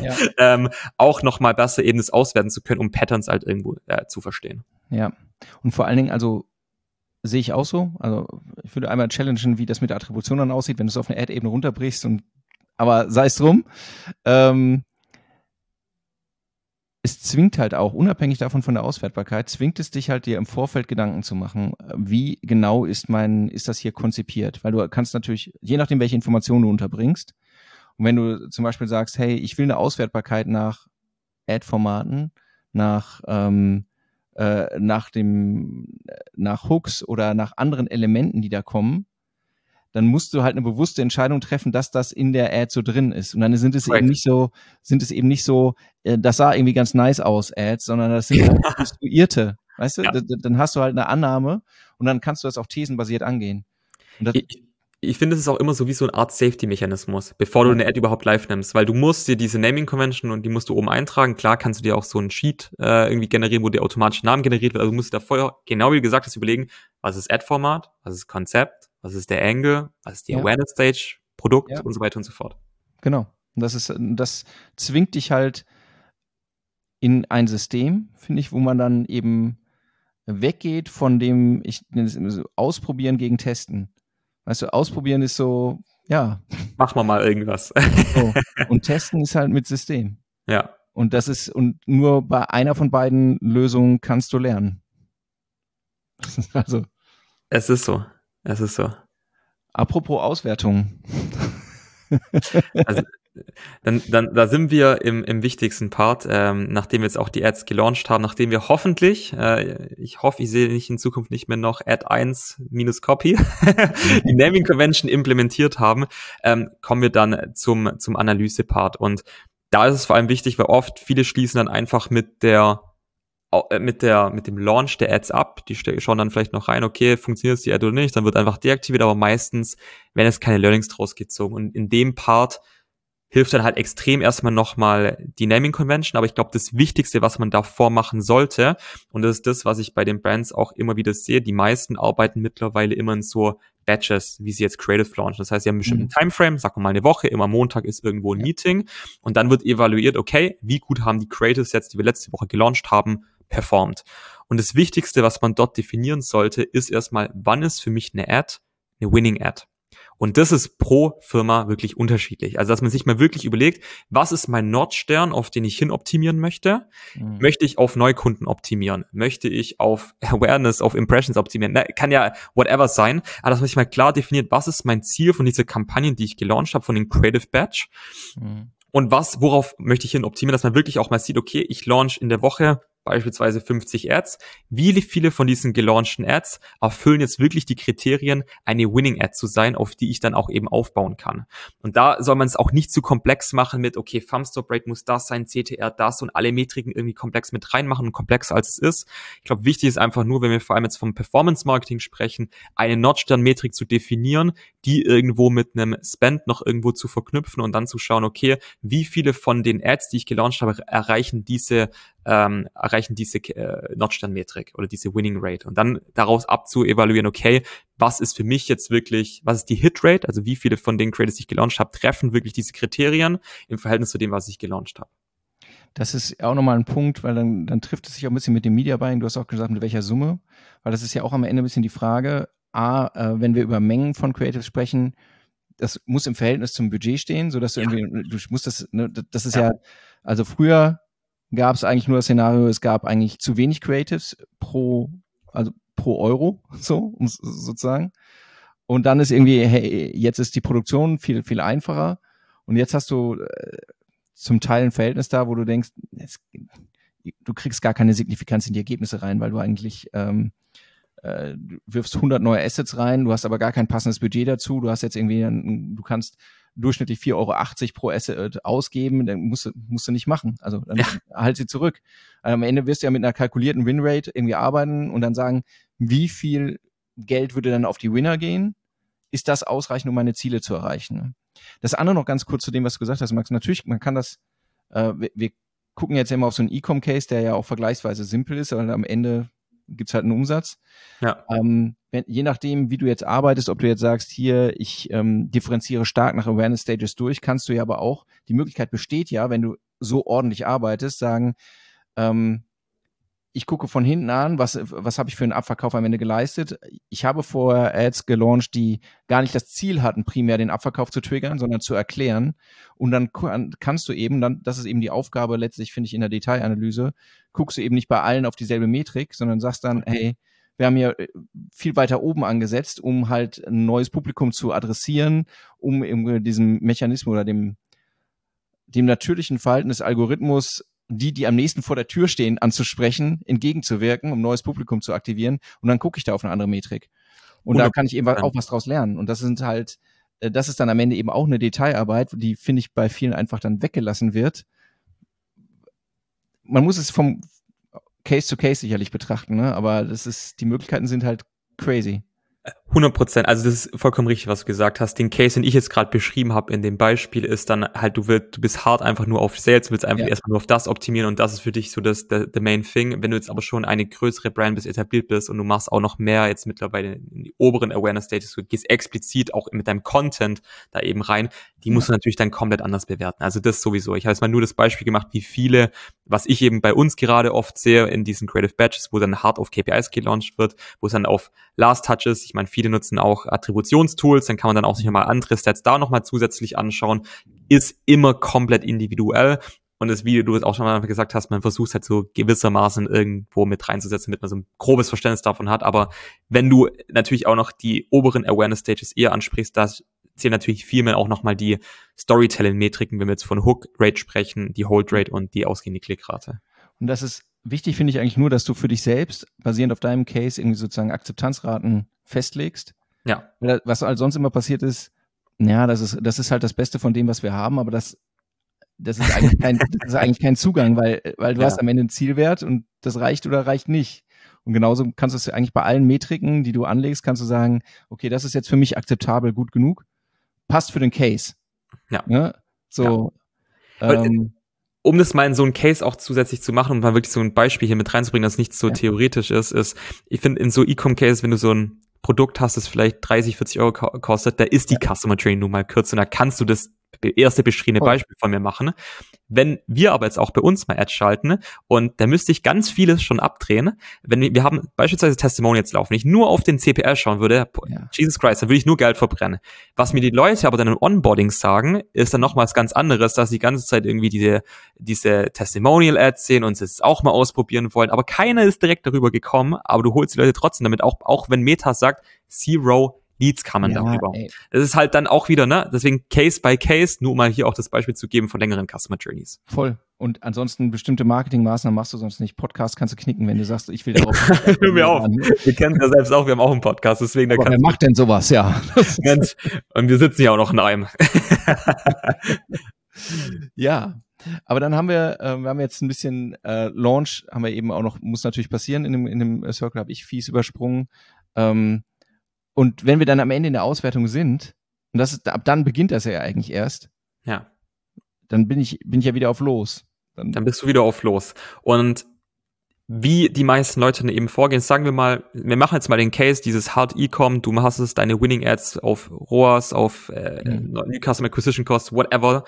auch nochmal besser eben das auswerten zu können, um Patterns halt irgendwo zu verstehen. Ja, und vor allen Dingen, also sehe ich auch so, also ich würde einmal challengen, wie das mit der Attribution dann aussieht, wenn du es auf eine Ad-Ebene runterbrichst, aber sei es drum. Es zwingt halt auch, unabhängig davon von der Auswertbarkeit, zwingt es dich halt, dir im Vorfeld Gedanken zu machen, wie genau ist das hier konzipiert? Weil du kannst natürlich, je nachdem, welche Informationen du unterbringst, und wenn du zum Beispiel sagst, hey, ich will eine Auswertbarkeit nach Ad-Formaten, nach Hooks oder nach anderen Elementen, die da kommen, dann musst du halt eine bewusste Entscheidung treffen, dass das in der Ad so drin ist. Und dann sind es eben nicht so, das sah irgendwie ganz nice aus, Ads, sondern das sind halt konstruierte, weißt du? Ja. Dann hast du halt eine Annahme und dann kannst du das auch thesenbasiert angehen. Und ich finde, es ist auch immer so wie so eine Art Safety-Mechanismus, bevor du eine Ad überhaupt live nimmst, weil du musst dir diese Naming-Convention und die musst du oben eintragen. Klar kannst du dir auch so einen Sheet irgendwie generieren, wo dir automatisch Namen generiert wird. Also du musst dir da vorher, genau wie du gesagt hast, überlegen, was ist Ad-Format, was ist Konzept, was ist der Angle, was ist die Awareness-Stage, Produkt und so weiter und so fort. Genau. Das zwingt dich halt in ein System, finde ich, wo man dann eben weggeht von dem, ich nenne es immer so, Ausprobieren gegen Testen. Weißt du, Ausprobieren ist so, ja. Machen wir mal irgendwas. So. Und Testen ist halt mit System. Ja. Und und nur bei einer von beiden Lösungen kannst du lernen. Also. Es ist so. Apropos Auswertung. Also, da sind wir im wichtigsten Part, nachdem wir jetzt auch die Ads gelauncht haben, nachdem wir hoffentlich, ich hoffe, ich sehe nicht in Zukunft nicht mehr noch Ad 1 minus Copy, die Naming Convention implementiert haben, kommen wir dann zum Analyse-Part. Und da ist es vor allem wichtig, weil oft viele schließen dann einfach mit dem Launch der Ads ab. Die schauen dann vielleicht noch rein, okay, funktioniert die Ad oder nicht, dann wird einfach deaktiviert, aber meistens werden es keine Learnings draus gezogen. Und in dem Part hilft dann halt extrem erstmal nochmal die Naming Convention, aber ich glaube, das Wichtigste, was man davor machen sollte, und das ist das, was ich bei den Brands auch immer wieder sehe, die meisten arbeiten mittlerweile immer in so Batches, wie sie jetzt Creative launchen. Das heißt, sie haben einen bestimmten Timeframe, sagen wir mal eine Woche, immer Montag ist irgendwo ein Meeting und dann wird evaluiert, okay, wie gut haben die Creatives jetzt, die wir letzte Woche gelauncht haben, performt. Und das Wichtigste, was man dort definieren sollte, ist erstmal, wann ist für mich eine Ad eine Winning Ad? Und das ist pro Firma wirklich unterschiedlich. Also, dass man sich mal wirklich überlegt, was ist mein Nordstern, auf den ich hin optimieren möchte? Möchte ich auf Neukunden optimieren? Möchte ich auf Awareness, auf Impressions optimieren? Kann ja whatever sein. Aber dass man sich mal klar definiert, was ist mein Ziel von dieser Kampagne, die ich gelauncht habe, von den Creative Batch? Und worauf möchte ich hin optimieren? Dass man wirklich auch mal sieht, okay, ich launch in der Woche beispielsweise 50 Ads. Wie viele von diesen gelaunchten Ads erfüllen jetzt wirklich die Kriterien, eine Winning Ad zu sein, auf die ich dann auch eben aufbauen kann? Und da soll man es auch nicht zu komplex machen mit, okay, Thumbstop Rate muss das sein, CTR das und alle Metriken irgendwie komplex mit reinmachen und komplexer als es ist. Ich glaube, wichtig ist einfach nur, wenn wir vor allem jetzt vom Performance Marketing sprechen, eine Nordstern-Metrik zu definieren, die irgendwo mit einem Spend noch irgendwo zu verknüpfen und dann zu schauen, okay, wie viele von den Ads, die ich gelauncht habe, erreichen diese Nordstern-Metrik oder diese Winning Rate und dann daraus abzuevaluieren, okay, was ist für mich jetzt wirklich, was ist die Hit-Rate, also wie viele von den Creators, die ich gelauncht habe, treffen wirklich diese Kriterien im Verhältnis zu dem, was ich gelauncht habe. Das ist auch nochmal ein Punkt, weil dann trifft es sich auch ein bisschen mit dem Media Buying, du hast auch gesagt, mit welcher Summe, weil das ist ja auch am Ende ein bisschen die Frage, wenn wir über Mengen von Creatives sprechen, das muss im Verhältnis zum Budget stehen, sodass du irgendwie, du musst das, ne, das ist ja, also früher gab es eigentlich nur das Szenario, es gab eigentlich zu wenig Creatives pro Euro, so, sozusagen. Und dann ist irgendwie, hey, jetzt ist die Produktion viel, viel einfacher. Und jetzt hast du zum Teil ein Verhältnis da, wo du denkst, du kriegst gar keine Signifikanz in die Ergebnisse rein, weil du eigentlich du wirfst 100 neue Assets rein, du hast aber gar kein passendes Budget dazu, du hast jetzt irgendwie, du kannst durchschnittlich 4,80 Euro pro Asset ausgeben, dann musst du nicht machen. Also dann halt sie zurück. Am Ende wirst du ja mit einer kalkulierten Winrate irgendwie arbeiten und dann sagen, wie viel Geld würde dann auf die Winner gehen? Ist das ausreichend, um meine Ziele zu erreichen? Das andere noch ganz kurz zu dem, was du gesagt hast, Max. Natürlich, man kann das, wir gucken jetzt immer auf so einen E-Com-Case, der ja auch vergleichsweise simpel ist, aber am Ende gibt's halt einen Umsatz. Ja. Je nachdem, wie du jetzt arbeitest, ob du jetzt sagst, hier, ich differenziere stark nach Awareness Stages durch, kannst du ja aber auch, die Möglichkeit besteht ja, wenn du so ordentlich arbeitest, sagen, ich gucke von hinten an, was habe ich für einen Abverkauf am Ende geleistet. Ich habe vorher Ads gelauncht, die gar nicht das Ziel hatten, primär den Abverkauf zu triggern, sondern zu erklären. Und dann kannst du eben, das ist eben die Aufgabe letztlich, finde ich, in der Detailanalyse, guckst du eben nicht bei allen auf dieselbe Metrik, sondern sagst dann, hey, wir haben hier viel weiter oben angesetzt, um halt ein neues Publikum zu adressieren, um eben diesem Mechanismus oder dem natürlichen Verhalten des Algorithmus, die am nächsten vor der Tür stehen, anzusprechen, entgegenzuwirken, um neues Publikum zu aktivieren. Und dann gucke ich da auf eine andere Metrik. Und da kann ich eben auch was draus lernen. Und das ist dann am Ende eben auch eine Detailarbeit, die, finde ich, bei vielen einfach dann weggelassen wird. Man muss es vom Case to Case sicherlich betrachten, ne? Aber die Möglichkeiten sind halt crazy. 100%. Also das ist vollkommen richtig, was du gesagt hast. Den Case, den ich jetzt gerade beschrieben habe in dem Beispiel, ist dann halt, du bist hart einfach nur auf Sales, willst einfach erstmal nur auf das optimieren und das ist für dich so the main thing. Wenn du jetzt aber schon eine größere Brand bist, etabliert bist und du machst auch noch mehr jetzt mittlerweile in die oberen Awareness-Stages, du gehst explizit auch mit deinem Content da eben rein, die musst du natürlich dann komplett anders bewerten. Also das sowieso. Ich habe jetzt mal nur das Beispiel gemacht, wie viele, was ich eben bei uns gerade oft sehe in diesen Creative Batches, wo dann hart auf KPIs gelauncht wird, wo es dann auf Last Touches, ich meine, viele nutzen auch Attributionstools, dann kann man dann auch sich nochmal andere Stats da nochmal zusätzlich anschauen, ist immer komplett individuell und das, wie du es auch schon mal gesagt hast, man versucht halt so gewissermaßen irgendwo mit reinzusetzen, damit man so ein grobes Verständnis davon hat, aber wenn du natürlich auch noch die oberen Awareness-Stages eher ansprichst, da zählen natürlich viel mehr auch nochmal die Storytelling-Metriken, wenn wir jetzt von Hook-Rate sprechen, die Hold-Rate und die ausgehende Klickrate. Und das ist wichtig, finde ich eigentlich nur, dass du für dich selbst, basierend auf deinem Case, irgendwie sozusagen Akzeptanzraten festlegst. Ja. Was halt sonst immer passiert ist, ja, das ist halt das Beste von dem, was wir haben, aber das ist eigentlich kein Zugang, weil du hast am Ende einen Zielwert und das reicht oder reicht nicht. Und genauso kannst du es eigentlich bei allen Metriken, die du anlegst, kannst du sagen, okay, das ist jetzt für mich akzeptabel, gut genug, passt für den Case. Ja. Ne? So. Ja. Um das mal in so einen Case auch zusätzlich zu machen und mal wirklich so ein Beispiel hier mit reinzubringen, das nicht so theoretisch ist, ich finde in so E-Com-Case, wenn du so ein Produkt hast, das vielleicht 30, 40 Euro kostet, da ist die Customer Journey nun mal kürzer und da kannst du das erste beschriebene Beispiel von mir machen. Wenn wir aber jetzt auch bei uns mal Ads schalten und da müsste ich ganz vieles schon abdrehen, wenn wir haben beispielsweise Testimonials laufen, wenn ich nur auf den CPL schauen würde, Jesus Christ, dann würde ich nur Geld verbrennen. Was mir die Leute aber dann im Onboarding sagen, ist dann nochmals ganz anderes, dass sie die ganze Zeit irgendwie diese Testimonial-Ads sehen und es auch mal ausprobieren wollen, aber keiner ist direkt darüber gekommen, aber du holst die Leute trotzdem damit, auch wenn Meta sagt, Zero Leads kamen darüber. Das ist halt dann auch wieder, ne? Deswegen Case by Case, nur mal hier auch das Beispiel zu geben von längeren Customer Journeys. Voll. Und ansonsten bestimmte Marketingmaßnahmen machst du sonst nicht. Podcast kannst du knicken, wenn du sagst, ich will darauf. Hör mir auf. Wir kennen ja selbst auch, wir haben auch einen Podcast, deswegen. Aber wer macht denn sowas, ja? Und wir sitzen ja auch noch in einem. Ja. Aber dann haben wir haben jetzt ein bisschen Launch, haben wir eben auch noch, muss natürlich passieren, in dem Circle habe ich fies übersprungen. Und wenn wir dann am Ende in der Auswertung sind, und ab dann beginnt das ja eigentlich erst. Ja. Dann bin ich ja wieder auf Los. Dann bist du wieder auf Los. Und wie die meisten Leute dann eben vorgehen, sagen wir mal, wir machen jetzt mal den Case, dieses Hard E-Com, du hast es, deine Winning Ads auf ROAS, auf New Customer Acquisition Costs, whatever,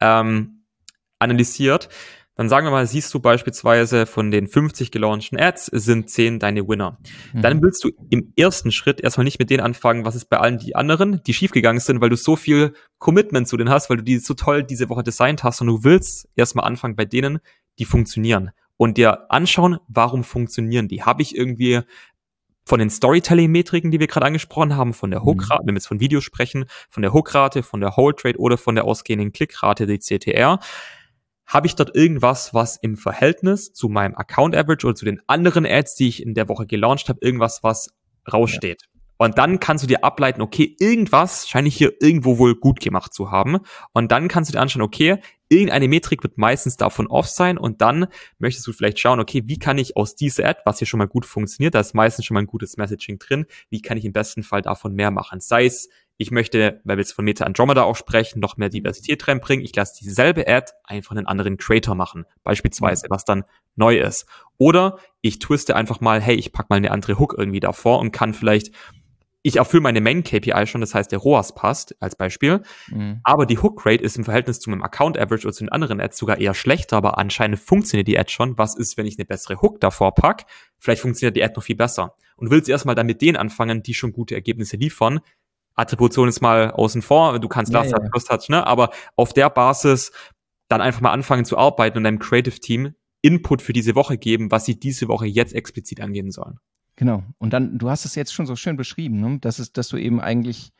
analysiert. Dann sagen wir mal, siehst du beispielsweise von den 50 gelaunchten Ads sind 10 deine Winner. Dann willst du im ersten Schritt erstmal nicht mit denen anfangen, was ist bei allen die anderen, die schiefgegangen sind, weil du so viel Commitment zu denen hast, weil du die so toll diese Woche designt hast und du willst erstmal anfangen bei denen, die funktionieren und dir anschauen, warum funktionieren die. Habe ich irgendwie von den Storytelling-Metriken, die wir gerade angesprochen haben, von der Hookrate, wenn wir jetzt von Videos sprechen, von der Hookrate, von der Hold-Rate oder von der ausgehenden Klickrate, die CTR, habe ich dort irgendwas, was im Verhältnis zu meinem Account Average oder zu den anderen Ads, die ich in der Woche gelauncht habe, irgendwas, was raussteht. Ja. Und dann kannst du dir ableiten, okay, irgendwas scheine ich hier irgendwo wohl gut gemacht zu haben. Und dann kannst du dir anschauen, okay, irgendeine Metrik wird meistens davon off sein. Und dann möchtest du vielleicht schauen, okay, wie kann ich aus dieser Ad, was hier schon mal gut funktioniert, da ist meistens schon mal ein gutes Messaging drin, wie kann ich im besten Fall davon mehr machen? Sei es, ich möchte, weil wir jetzt von Meta Andromeda auch sprechen, noch mehr Diversität reinbringen. Ich lasse dieselbe Ad einfach einen anderen Creator machen, beispielsweise, was dann neu ist. Oder ich twiste einfach mal, hey, ich pack mal eine andere Hook irgendwie davor und kann vielleicht, ich erfülle meine Main-KPI schon, das heißt, der ROAS passt, als Beispiel. Aber die Hook-Rate ist im Verhältnis zu meinem Account-Average oder zu den anderen Ads sogar eher schlechter, aber anscheinend funktioniert die Ad schon. Was ist, wenn ich eine bessere Hook davor pack? Vielleicht funktioniert die Ad noch viel besser. Und du willst erstmal dann mit denen anfangen, die schon gute Ergebnisse liefern. Attribution ist mal außen vor, du kannst Last Touch, First Touch, ne? Aber auf der Basis dann einfach mal anfangen zu arbeiten und deinem Creative-Team Input für diese Woche geben, was sie diese Woche jetzt explizit angehen sollen. Genau. Und dann, du hast es jetzt schon so schön beschrieben, ne? Dass du eben eigentlich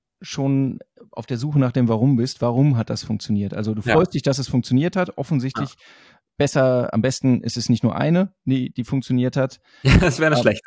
schon auf der Suche nach dem Warum bist. Warum hat das funktioniert? Also du freust dich, dass es funktioniert hat. Offensichtlich besser, am besten ist es nicht nur eine, die funktioniert hat. Ja, das wäre schlecht.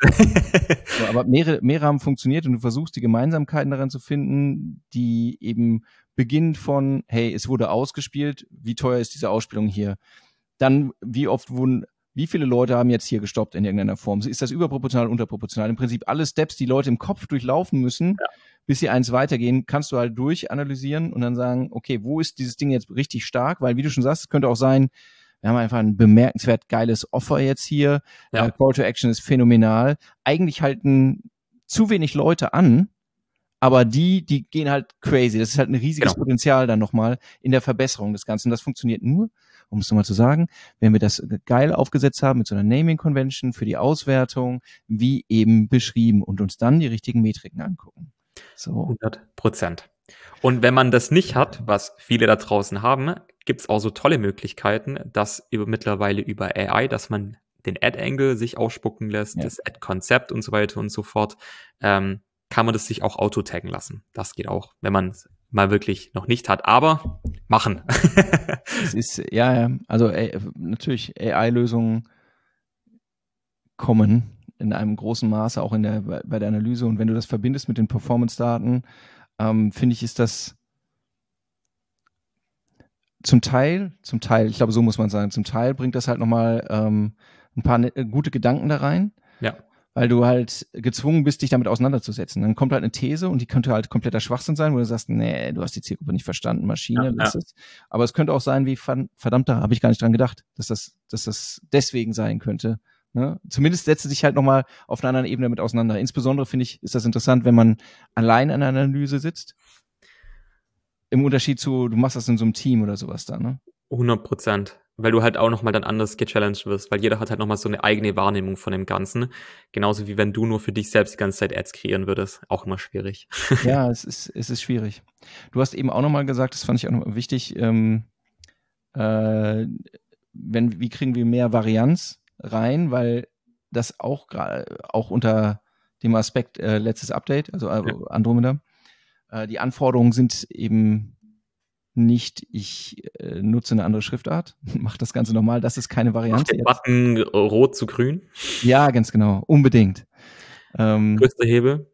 Aber mehrere haben funktioniert und du versuchst die Gemeinsamkeiten daran zu finden, die eben beginnen von, hey, es wurde ausgespielt, wie teuer ist diese Ausspielung hier? Dann, wie oft wurden wie viele Leute haben jetzt hier gestoppt in irgendeiner Form? Ist das überproportional, unterproportional? Im Prinzip alle Steps, die Leute im Kopf durchlaufen müssen, bis sie eins weitergehen, kannst du halt durchanalysieren und dann sagen, okay, wo ist dieses Ding jetzt richtig stark? Weil, wie du schon sagst, es könnte auch sein, wir haben einfach ein bemerkenswert geiles Offer jetzt hier. Call to Action ist phänomenal. Eigentlich halten zu wenig Leute an, aber die gehen halt crazy. Das ist halt ein riesiges Potenzial dann nochmal in der Verbesserung des Ganzen. Das funktioniert nur, um es nochmal zu sagen, wenn wir das geil aufgesetzt haben mit so einer Naming Convention für die Auswertung, wie eben beschrieben, und uns dann die richtigen Metriken angucken. So. 100%. Und wenn man das nicht hat, was viele da draußen haben, gibt es auch so tolle Möglichkeiten, dass mittlerweile über AI, dass man den Ad-Angle sich ausspucken lässt, das Ad-Konzept und so weiter und so fort, kann man das sich auch auto-taggen lassen. Das geht auch, wenn man es mal wirklich noch nicht hat. Aber machen. Es ist, also natürlich AI-Lösungen kommen in einem großen Maße auch bei der Analyse. Und wenn du das verbindest mit den Performance-Daten, finde ich, ist das zum Teil, ich glaube, so muss man sagen, zum Teil bringt das halt nochmal ein paar gute Gedanken da rein. Ja. Weil du halt gezwungen bist, dich damit auseinanderzusetzen. Dann kommt halt eine These und die könnte halt kompletter Schwachsinn sein, wo du sagst, nee, du hast die Zielgruppe nicht verstanden, Maschine, lass es. Aber es könnte auch sein, wie verdammt, da habe ich gar nicht dran gedacht, dass das deswegen sein könnte. Ne? Zumindest setzt sich halt nochmal auf einer anderen Ebene damit auseinander. Insbesondere finde ich, ist das interessant, wenn man allein an einer Analyse sitzt. Im Unterschied zu, du machst das in so einem Team oder sowas da, ne? 100%. Weil du halt auch nochmal dann anders gechallenged wirst, weil jeder hat halt nochmal so eine eigene Wahrnehmung von dem Ganzen. Genauso wie wenn du nur für dich selbst die ganze Zeit Ads kreieren würdest. Auch immer schwierig. Ja, es ist schwierig. Du hast eben auch nochmal gesagt, das fand ich auch nochmal wichtig, wie kriegen wir mehr Varianz rein, weil das auch unter dem Aspekt letztes Update, also Andromeda, die Anforderungen sind eben nicht, ich nutze eine andere Schriftart, mache das Ganze nochmal, das ist keine Variante. Mach den Button rot zu grün. Ja, ganz genau, unbedingt. Größter Hebel.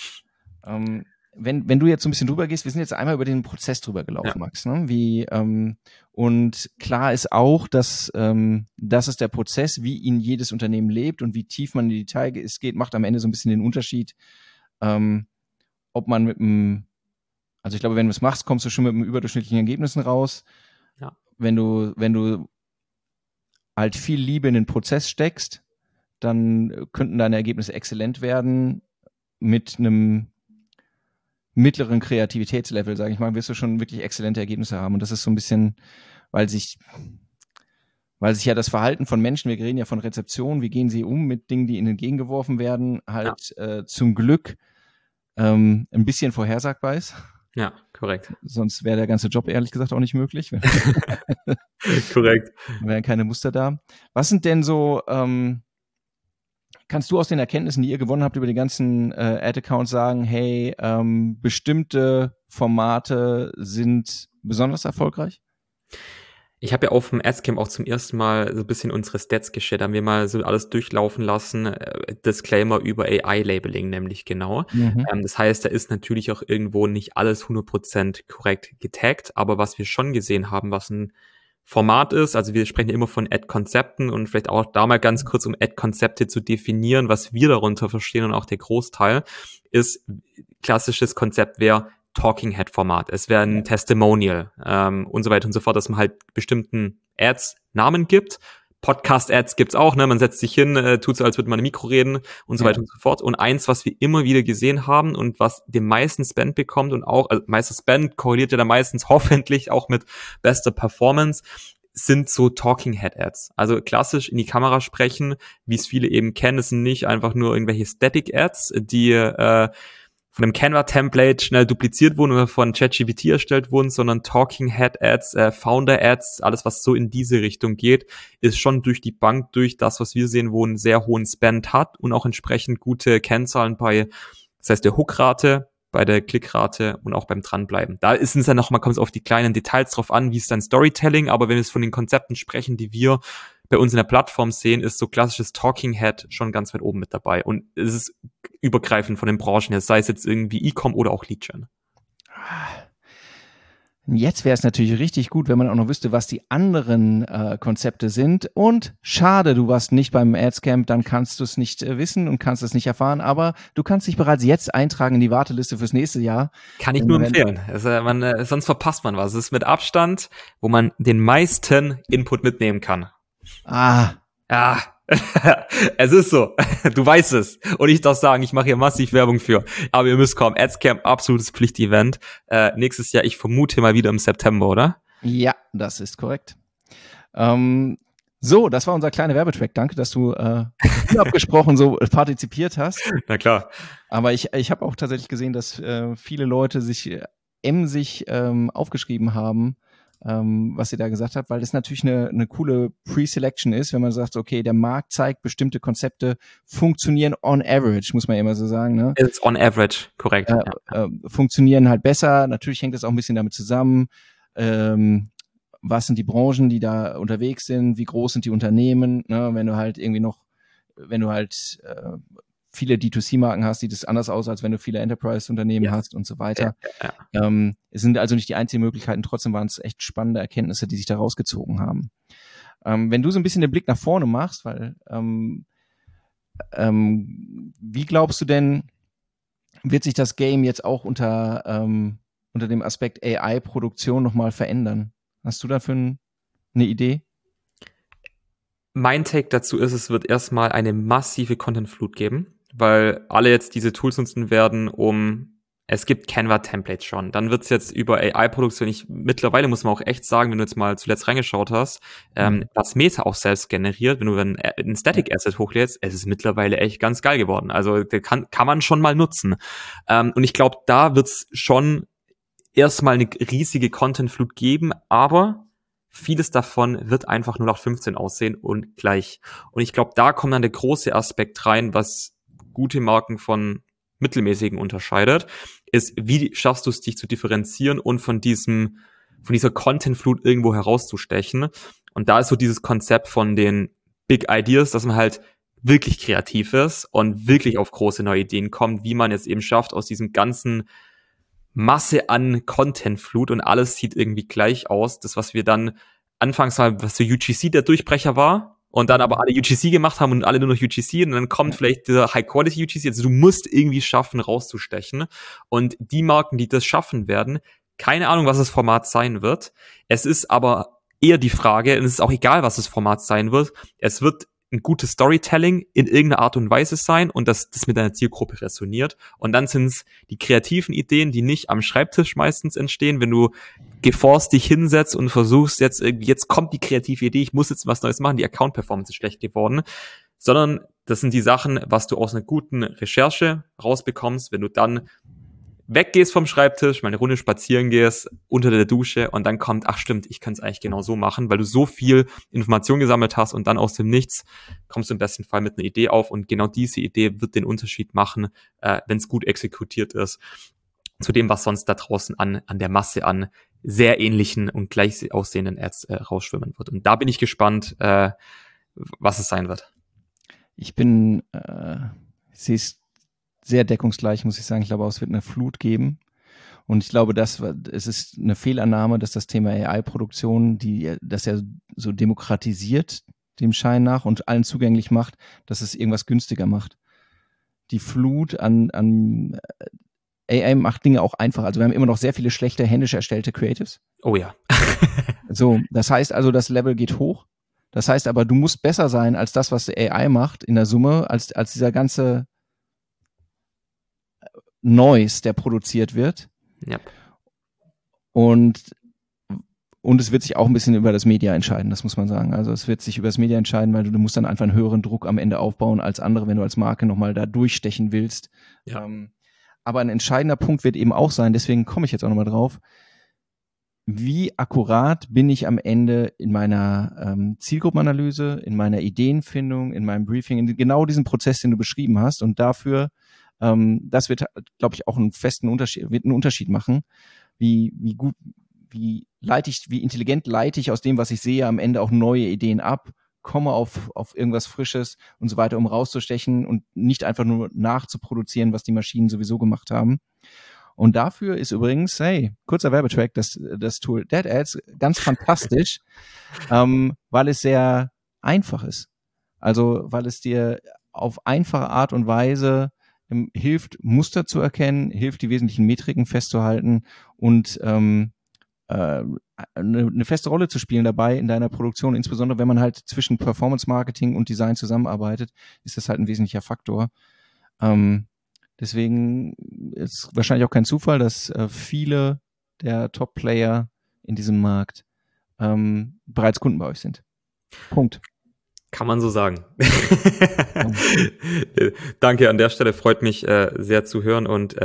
Wenn du jetzt so ein bisschen drüber gehst, wir sind jetzt einmal über den Prozess drüber gelaufen, Max, ne? Und klar ist auch, dass das ist der Prozess, wie ihn jedes Unternehmen lebt und wie tief man in die Details geht, macht am Ende so ein bisschen den Unterschied, ob man also ich glaube, wenn du es machst, kommst du schon mit einem überdurchschnittlichen Ergebnissen raus. Ja. Wenn du halt viel Liebe in den Prozess steckst, dann könnten deine Ergebnisse exzellent werden. Mit einem mittleren Kreativitätslevel, sage ich mal, wirst du schon wirklich exzellente Ergebnisse haben. Und das ist so ein bisschen, weil sich ja das Verhalten von Menschen, wir reden ja von Rezeption, wie gehen sie um mit Dingen, die ihnen entgegengeworfen werden, halt zum Glück ein bisschen vorhersagbar ist. Ja, korrekt. Sonst wäre der ganze Job ehrlich gesagt auch nicht möglich. Korrekt. Wären keine Muster da. Was sind denn so, kannst du aus den Erkenntnissen, die ihr gewonnen habt über die ganzen Ad-Accounts sagen, hey, bestimmte Formate sind besonders erfolgreich? Ich habe ja auf dem Adscamp auch zum ersten Mal so ein bisschen unsere Stats geshared, haben wir mal so alles durchlaufen lassen, Disclaimer über AI-Labeling nämlich genau. Das heißt, da ist natürlich auch irgendwo nicht alles 100% korrekt getaggt, aber was wir schon gesehen haben, was ein Format ist, also wir sprechen ja immer von Ad-Konzepten und vielleicht auch da mal ganz kurz, um Ad-Konzepte zu definieren, was wir darunter verstehen und auch der Großteil ist, klassisches Konzept wäre Talking Head Format. Es wäre ein Testimonial und so weiter und so fort, dass man halt bestimmten Ads Namen gibt. Podcast-Ads gibt's auch, ne? Man setzt sich hin, tut so, als würde man ein Mikro reden und so weiter und so fort. Und eins, was wir immer wieder gesehen haben und was den meisten Spend bekommt und auch, also meiste Spend korreliert ja dann meistens hoffentlich auch mit bester Performance, sind so Talking Head Ads. Also klassisch in die Kamera sprechen, wie es viele eben kennen. Es sind nicht einfach nur irgendwelche Static Ads, die von einem Canva-Template schnell dupliziert wurden oder von ChatGPT erstellt wurden, sondern Talking Head Ads, Founder Ads, alles was so in diese Richtung geht, ist schon durch die Bank, durch das, was wir sehen, wo einen sehr hohen Spend hat und auch entsprechend gute Kennzahlen bei, das heißt der Hookrate, bei der Klickrate und auch beim Dranbleiben. Da ist es dann nochmal, kommt es auf die kleinen Details drauf an, wie ist dann Storytelling, aber wenn wir jetzt von den Konzepten sprechen, die wir bei uns in der Plattform sehen, ist so klassisches Talking Head schon ganz weit oben mit dabei. Und es ist übergreifend von den Branchen her, sei es jetzt irgendwie E-Com oder auch Lead-Gen. Jetzt wäre es natürlich richtig gut, wenn man auch noch wüsste, was die anderen Konzepte sind. Und schade, du warst nicht beim Adscamp, dann kannst du es nicht wissen und kannst es nicht erfahren. Aber du kannst dich bereits jetzt eintragen in die Warteliste fürs nächste Jahr. Kann ich nur empfehlen. Also sonst verpasst man was. Es ist mit Abstand, wo man den meisten Input mitnehmen kann. Ja, es ist so. Du weißt es. Und ich darf sagen, ich mache hier massiv Werbung für. Aber ihr müsst kommen. Adscamp, absolutes Pflichtevent. Nächstes Jahr, ich vermute mal wieder im September, oder? Ja, das ist korrekt. So, das war unser kleiner Werbetrack. Danke, dass du unabgesprochen so partizipiert hast. Na klar. Aber ich habe auch tatsächlich gesehen, dass viele Leute sich emsig aufgeschrieben haben, was ihr da gesagt habt, weil das natürlich eine coole Pre-Selection ist, wenn man sagt, okay, der Markt zeigt, bestimmte Konzepte funktionieren on average, muss man ja immer so sagen. Ne? It's on average, korrekt. Funktionieren halt besser. Natürlich hängt das auch ein bisschen damit zusammen, was sind die Branchen, die da unterwegs sind, wie groß sind die Unternehmen, ne? Wenn du halt viele D2C-Marken hast, sieht es anders aus, als wenn du viele Enterprise-Unternehmen hast und so weiter. Ja. Es sind also nicht die einzigen Möglichkeiten, trotzdem waren es echt spannende Erkenntnisse, die sich da rausgezogen haben. Wenn du so ein bisschen den Blick nach vorne machst, weil wie glaubst du denn, wird sich das Game jetzt auch unter dem Aspekt AI-Produktion nochmal verändern? Hast du dafür eine Idee? Mein Take dazu ist, es wird erstmal eine massive Content-Flut geben, weil alle jetzt diese Tools nutzen werden, es gibt Canva-Templates schon. Dann wird's jetzt über AI-Produktion, mittlerweile muss man auch echt sagen, wenn du jetzt mal zuletzt reingeschaut hast, was Meta auch selbst generiert, wenn du dann ein Static-Asset hochlädst, es ist mittlerweile echt ganz geil geworden. Also kann man schon mal nutzen. Und ich glaube, da wird's schon erstmal eine riesige Content-Flut geben, aber vieles davon wird einfach 0815 aussehen und gleich. Und ich glaube, da kommt dann der große Aspekt rein, was gute Marken von mittelmäßigen unterscheidet, ist, wie schaffst du es, dich zu differenzieren und von dieser Content-Flut irgendwo herauszustechen. Und da ist so dieses Konzept von den Big Ideas, dass man halt wirklich kreativ ist und wirklich auf große neue Ideen kommt, wie man jetzt eben schafft, aus diesem ganzen Masse an Content-Flut und alles sieht irgendwie gleich aus. Das, was wir dann anfangs mal, was so UGC der Durchbrecher war und dann aber alle UGC gemacht haben und alle nur noch UGC und dann kommt vielleicht dieser High-Quality-UGC. Also du musst irgendwie schaffen, rauszustechen. Und die Marken, die das schaffen werden, keine Ahnung, was das Format sein wird. Es ist aber eher die Frage, und es ist auch egal, was das Format sein wird, es wird ein gutes Storytelling in irgendeiner Art und Weise sein und dass das mit deiner Zielgruppe resoniert. Und dann sind es die kreativen Ideen, die nicht am Schreibtisch meistens entstehen, wenn du geforst dich hinsetzt und versuchst jetzt kommt die kreative Idee, ich muss jetzt was Neues machen, die Account-Performance ist schlecht geworden, sondern das sind die Sachen, was du aus einer guten Recherche rausbekommst, wenn du dann weggehst vom Schreibtisch, mal eine Runde spazieren gehst, unter der Dusche und dann kommt, ach stimmt, ich kann es eigentlich genau so machen, weil du so viel Information gesammelt hast und dann aus dem Nichts kommst du im besten Fall mit einer Idee auf und genau diese Idee wird den Unterschied machen, wenn es gut exekutiert ist, zu dem, was sonst da draußen an der Masse an sehr ähnlichen und gleich aussehenden Ads rausschwimmen wird. Und da bin ich gespannt, was es sein wird. Ich sehe es sehr deckungsgleich, muss ich sagen. Ich glaube auch, es wird eine Flut geben. Und ich glaube, es ist eine Fehlannahme, dass das Thema AI-Produktion, das ja so demokratisiert, dem Schein nach, und allen zugänglich macht, dass es irgendwas günstiger macht. Die Flut an AI macht Dinge auch einfach. Also wir haben immer noch sehr viele schlechte, händisch erstellte Creatives. Oh ja. So, das heißt also, das Level geht hoch. Das heißt aber, du musst besser sein als das, was die AI macht in der Summe, als dieser ganze Noise, der produziert wird. Ja. Und es wird sich auch ein bisschen über das Media entscheiden, das muss man sagen. Also es wird sich über das Media entscheiden, weil du musst dann einfach einen höheren Druck am Ende aufbauen als andere, wenn du als Marke nochmal da durchstechen willst. Ja. Aber ein entscheidender Punkt wird eben auch sein, deswegen komme ich jetzt auch nochmal drauf, wie akkurat bin ich am Ende in meiner Zielgruppenanalyse, in meiner Ideenfindung, in meinem Briefing, in genau diesen Prozess, den du beschrieben hast. Und dafür, das wird, glaube ich, auch einen Unterschied machen, wie intelligent leite ich aus dem, was ich sehe, am Ende auch neue Ideen ab, komme auf irgendwas Frisches und so weiter, um rauszustechen und nicht einfach nur nachzuproduzieren, was die Maschinen sowieso gemacht haben. Und dafür ist übrigens, kurzer Werbetrack, das Tool Dead Ads ganz fantastisch, weil es sehr einfach ist. Also, weil es dir auf einfache Art und Weise hilft, Muster zu erkennen, hilft, die wesentlichen Metriken festzuhalten und eine feste Rolle zu spielen dabei in deiner Produktion. Insbesondere, wenn man halt zwischen Performance Marketing und Design zusammenarbeitet, ist das halt ein wesentlicher Faktor. Deswegen ist wahrscheinlich auch kein Zufall, dass viele der Top-Player in diesem Markt bereits Kunden bei euch sind. Punkt. Kann man so sagen. Danke an der Stelle, freut mich sehr zu hören. Und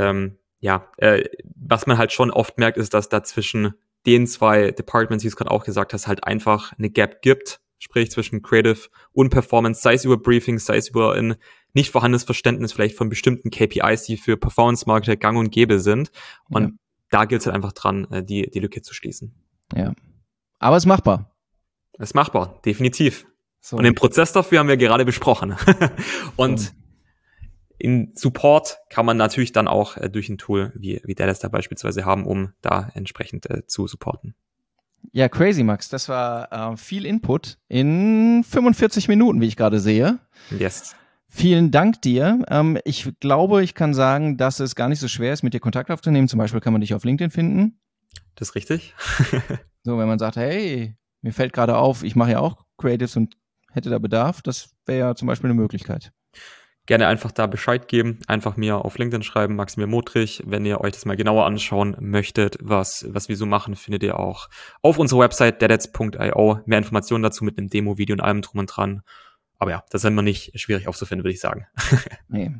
was man halt schon oft merkt, ist, dass da zwischen den zwei Departments, wie du es gerade auch gesagt hast, halt einfach eine Gap gibt, sprich zwischen Creative und Performance, sei es über Briefings, sei es über ein nicht vorhandenes Verständnis vielleicht von bestimmten KPIs, die für Performance-Marketer gang und gäbe sind. Und da gilt es halt einfach dran, die Lücke zu schließen. Ja, aber es ist machbar. Es ist machbar, definitiv. So. Und den Prozess dafür haben wir gerade besprochen. Und in Support kann man natürlich dann auch durch ein Tool wie Dead Ads da beispielsweise haben, um da entsprechend zu supporten. Ja, crazy, Max. Das war viel Input in 45 Minuten, wie ich gerade sehe. Yes. Vielen Dank dir. Ich glaube, ich kann sagen, dass es gar nicht so schwer ist, mit dir Kontakt aufzunehmen. Zum Beispiel kann man dich auf LinkedIn finden. Das ist richtig. So, wenn man sagt, hey, mir fällt gerade auf, ich mache ja auch Creatives und hätte da Bedarf, das wäre ja zum Beispiel eine Möglichkeit. Gerne einfach da Bescheid geben, einfach mir auf LinkedIn schreiben, Maximilian Modrich. Wenn ihr euch das mal genauer anschauen möchtet, was wir so machen, findet ihr auch auf unserer Website deadads.io mehr Informationen dazu mit einem Demo-Video und allem drum und dran. Aber ja, das ist immer nicht schwierig aufzufinden, würde ich sagen. Nee.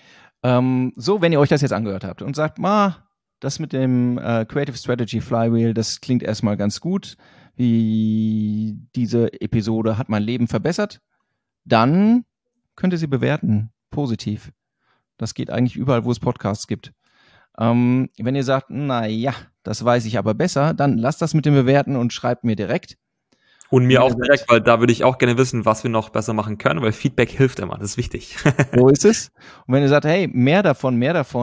So, wenn ihr euch das jetzt angehört habt und sagt, das mit dem Creative Strategy Flywheel, das klingt erstmal ganz gut, wie diese Episode hat mein Leben verbessert, dann könnt ihr sie bewerten, positiv. Das geht eigentlich überall, wo es Podcasts gibt. Wenn ihr sagt, das weiß ich aber besser, dann lasst das mit dem Bewerten und schreibt mir direkt. Und mir auch direkt, weil da würde ich auch gerne wissen, was wir noch besser machen können, weil Feedback hilft immer, das ist wichtig. So ist es. Und wenn ihr sagt, hey, mehr davon,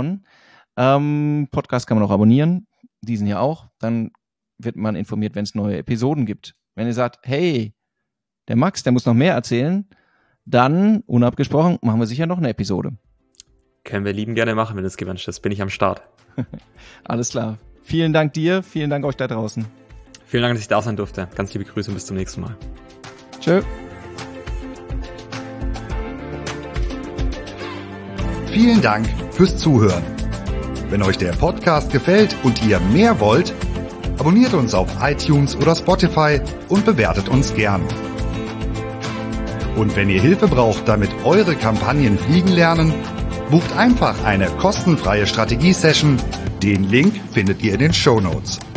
Podcast kann man auch abonnieren, diesen ja auch, dann wird man informiert, wenn es neue Episoden gibt. Wenn ihr sagt, hey, der Max, der muss noch mehr erzählen, dann, unabgesprochen, machen wir sicher noch eine Episode. Können wir lieben gerne machen, wenn es gewünscht ist. Bin ich am Start. Alles klar. Vielen Dank dir, vielen Dank euch da draußen. Vielen Dank, dass ich da sein durfte. Ganz liebe Grüße und bis zum nächsten Mal. Tschö. Vielen Dank fürs Zuhören. Wenn euch der Podcast gefällt und ihr mehr wollt, abonniert uns auf iTunes oder Spotify und bewertet uns gern. Und wenn ihr Hilfe braucht, damit eure Kampagnen fliegen lernen, bucht einfach eine kostenfreie Strategie-Session. Den Link findet ihr in den Shownotes.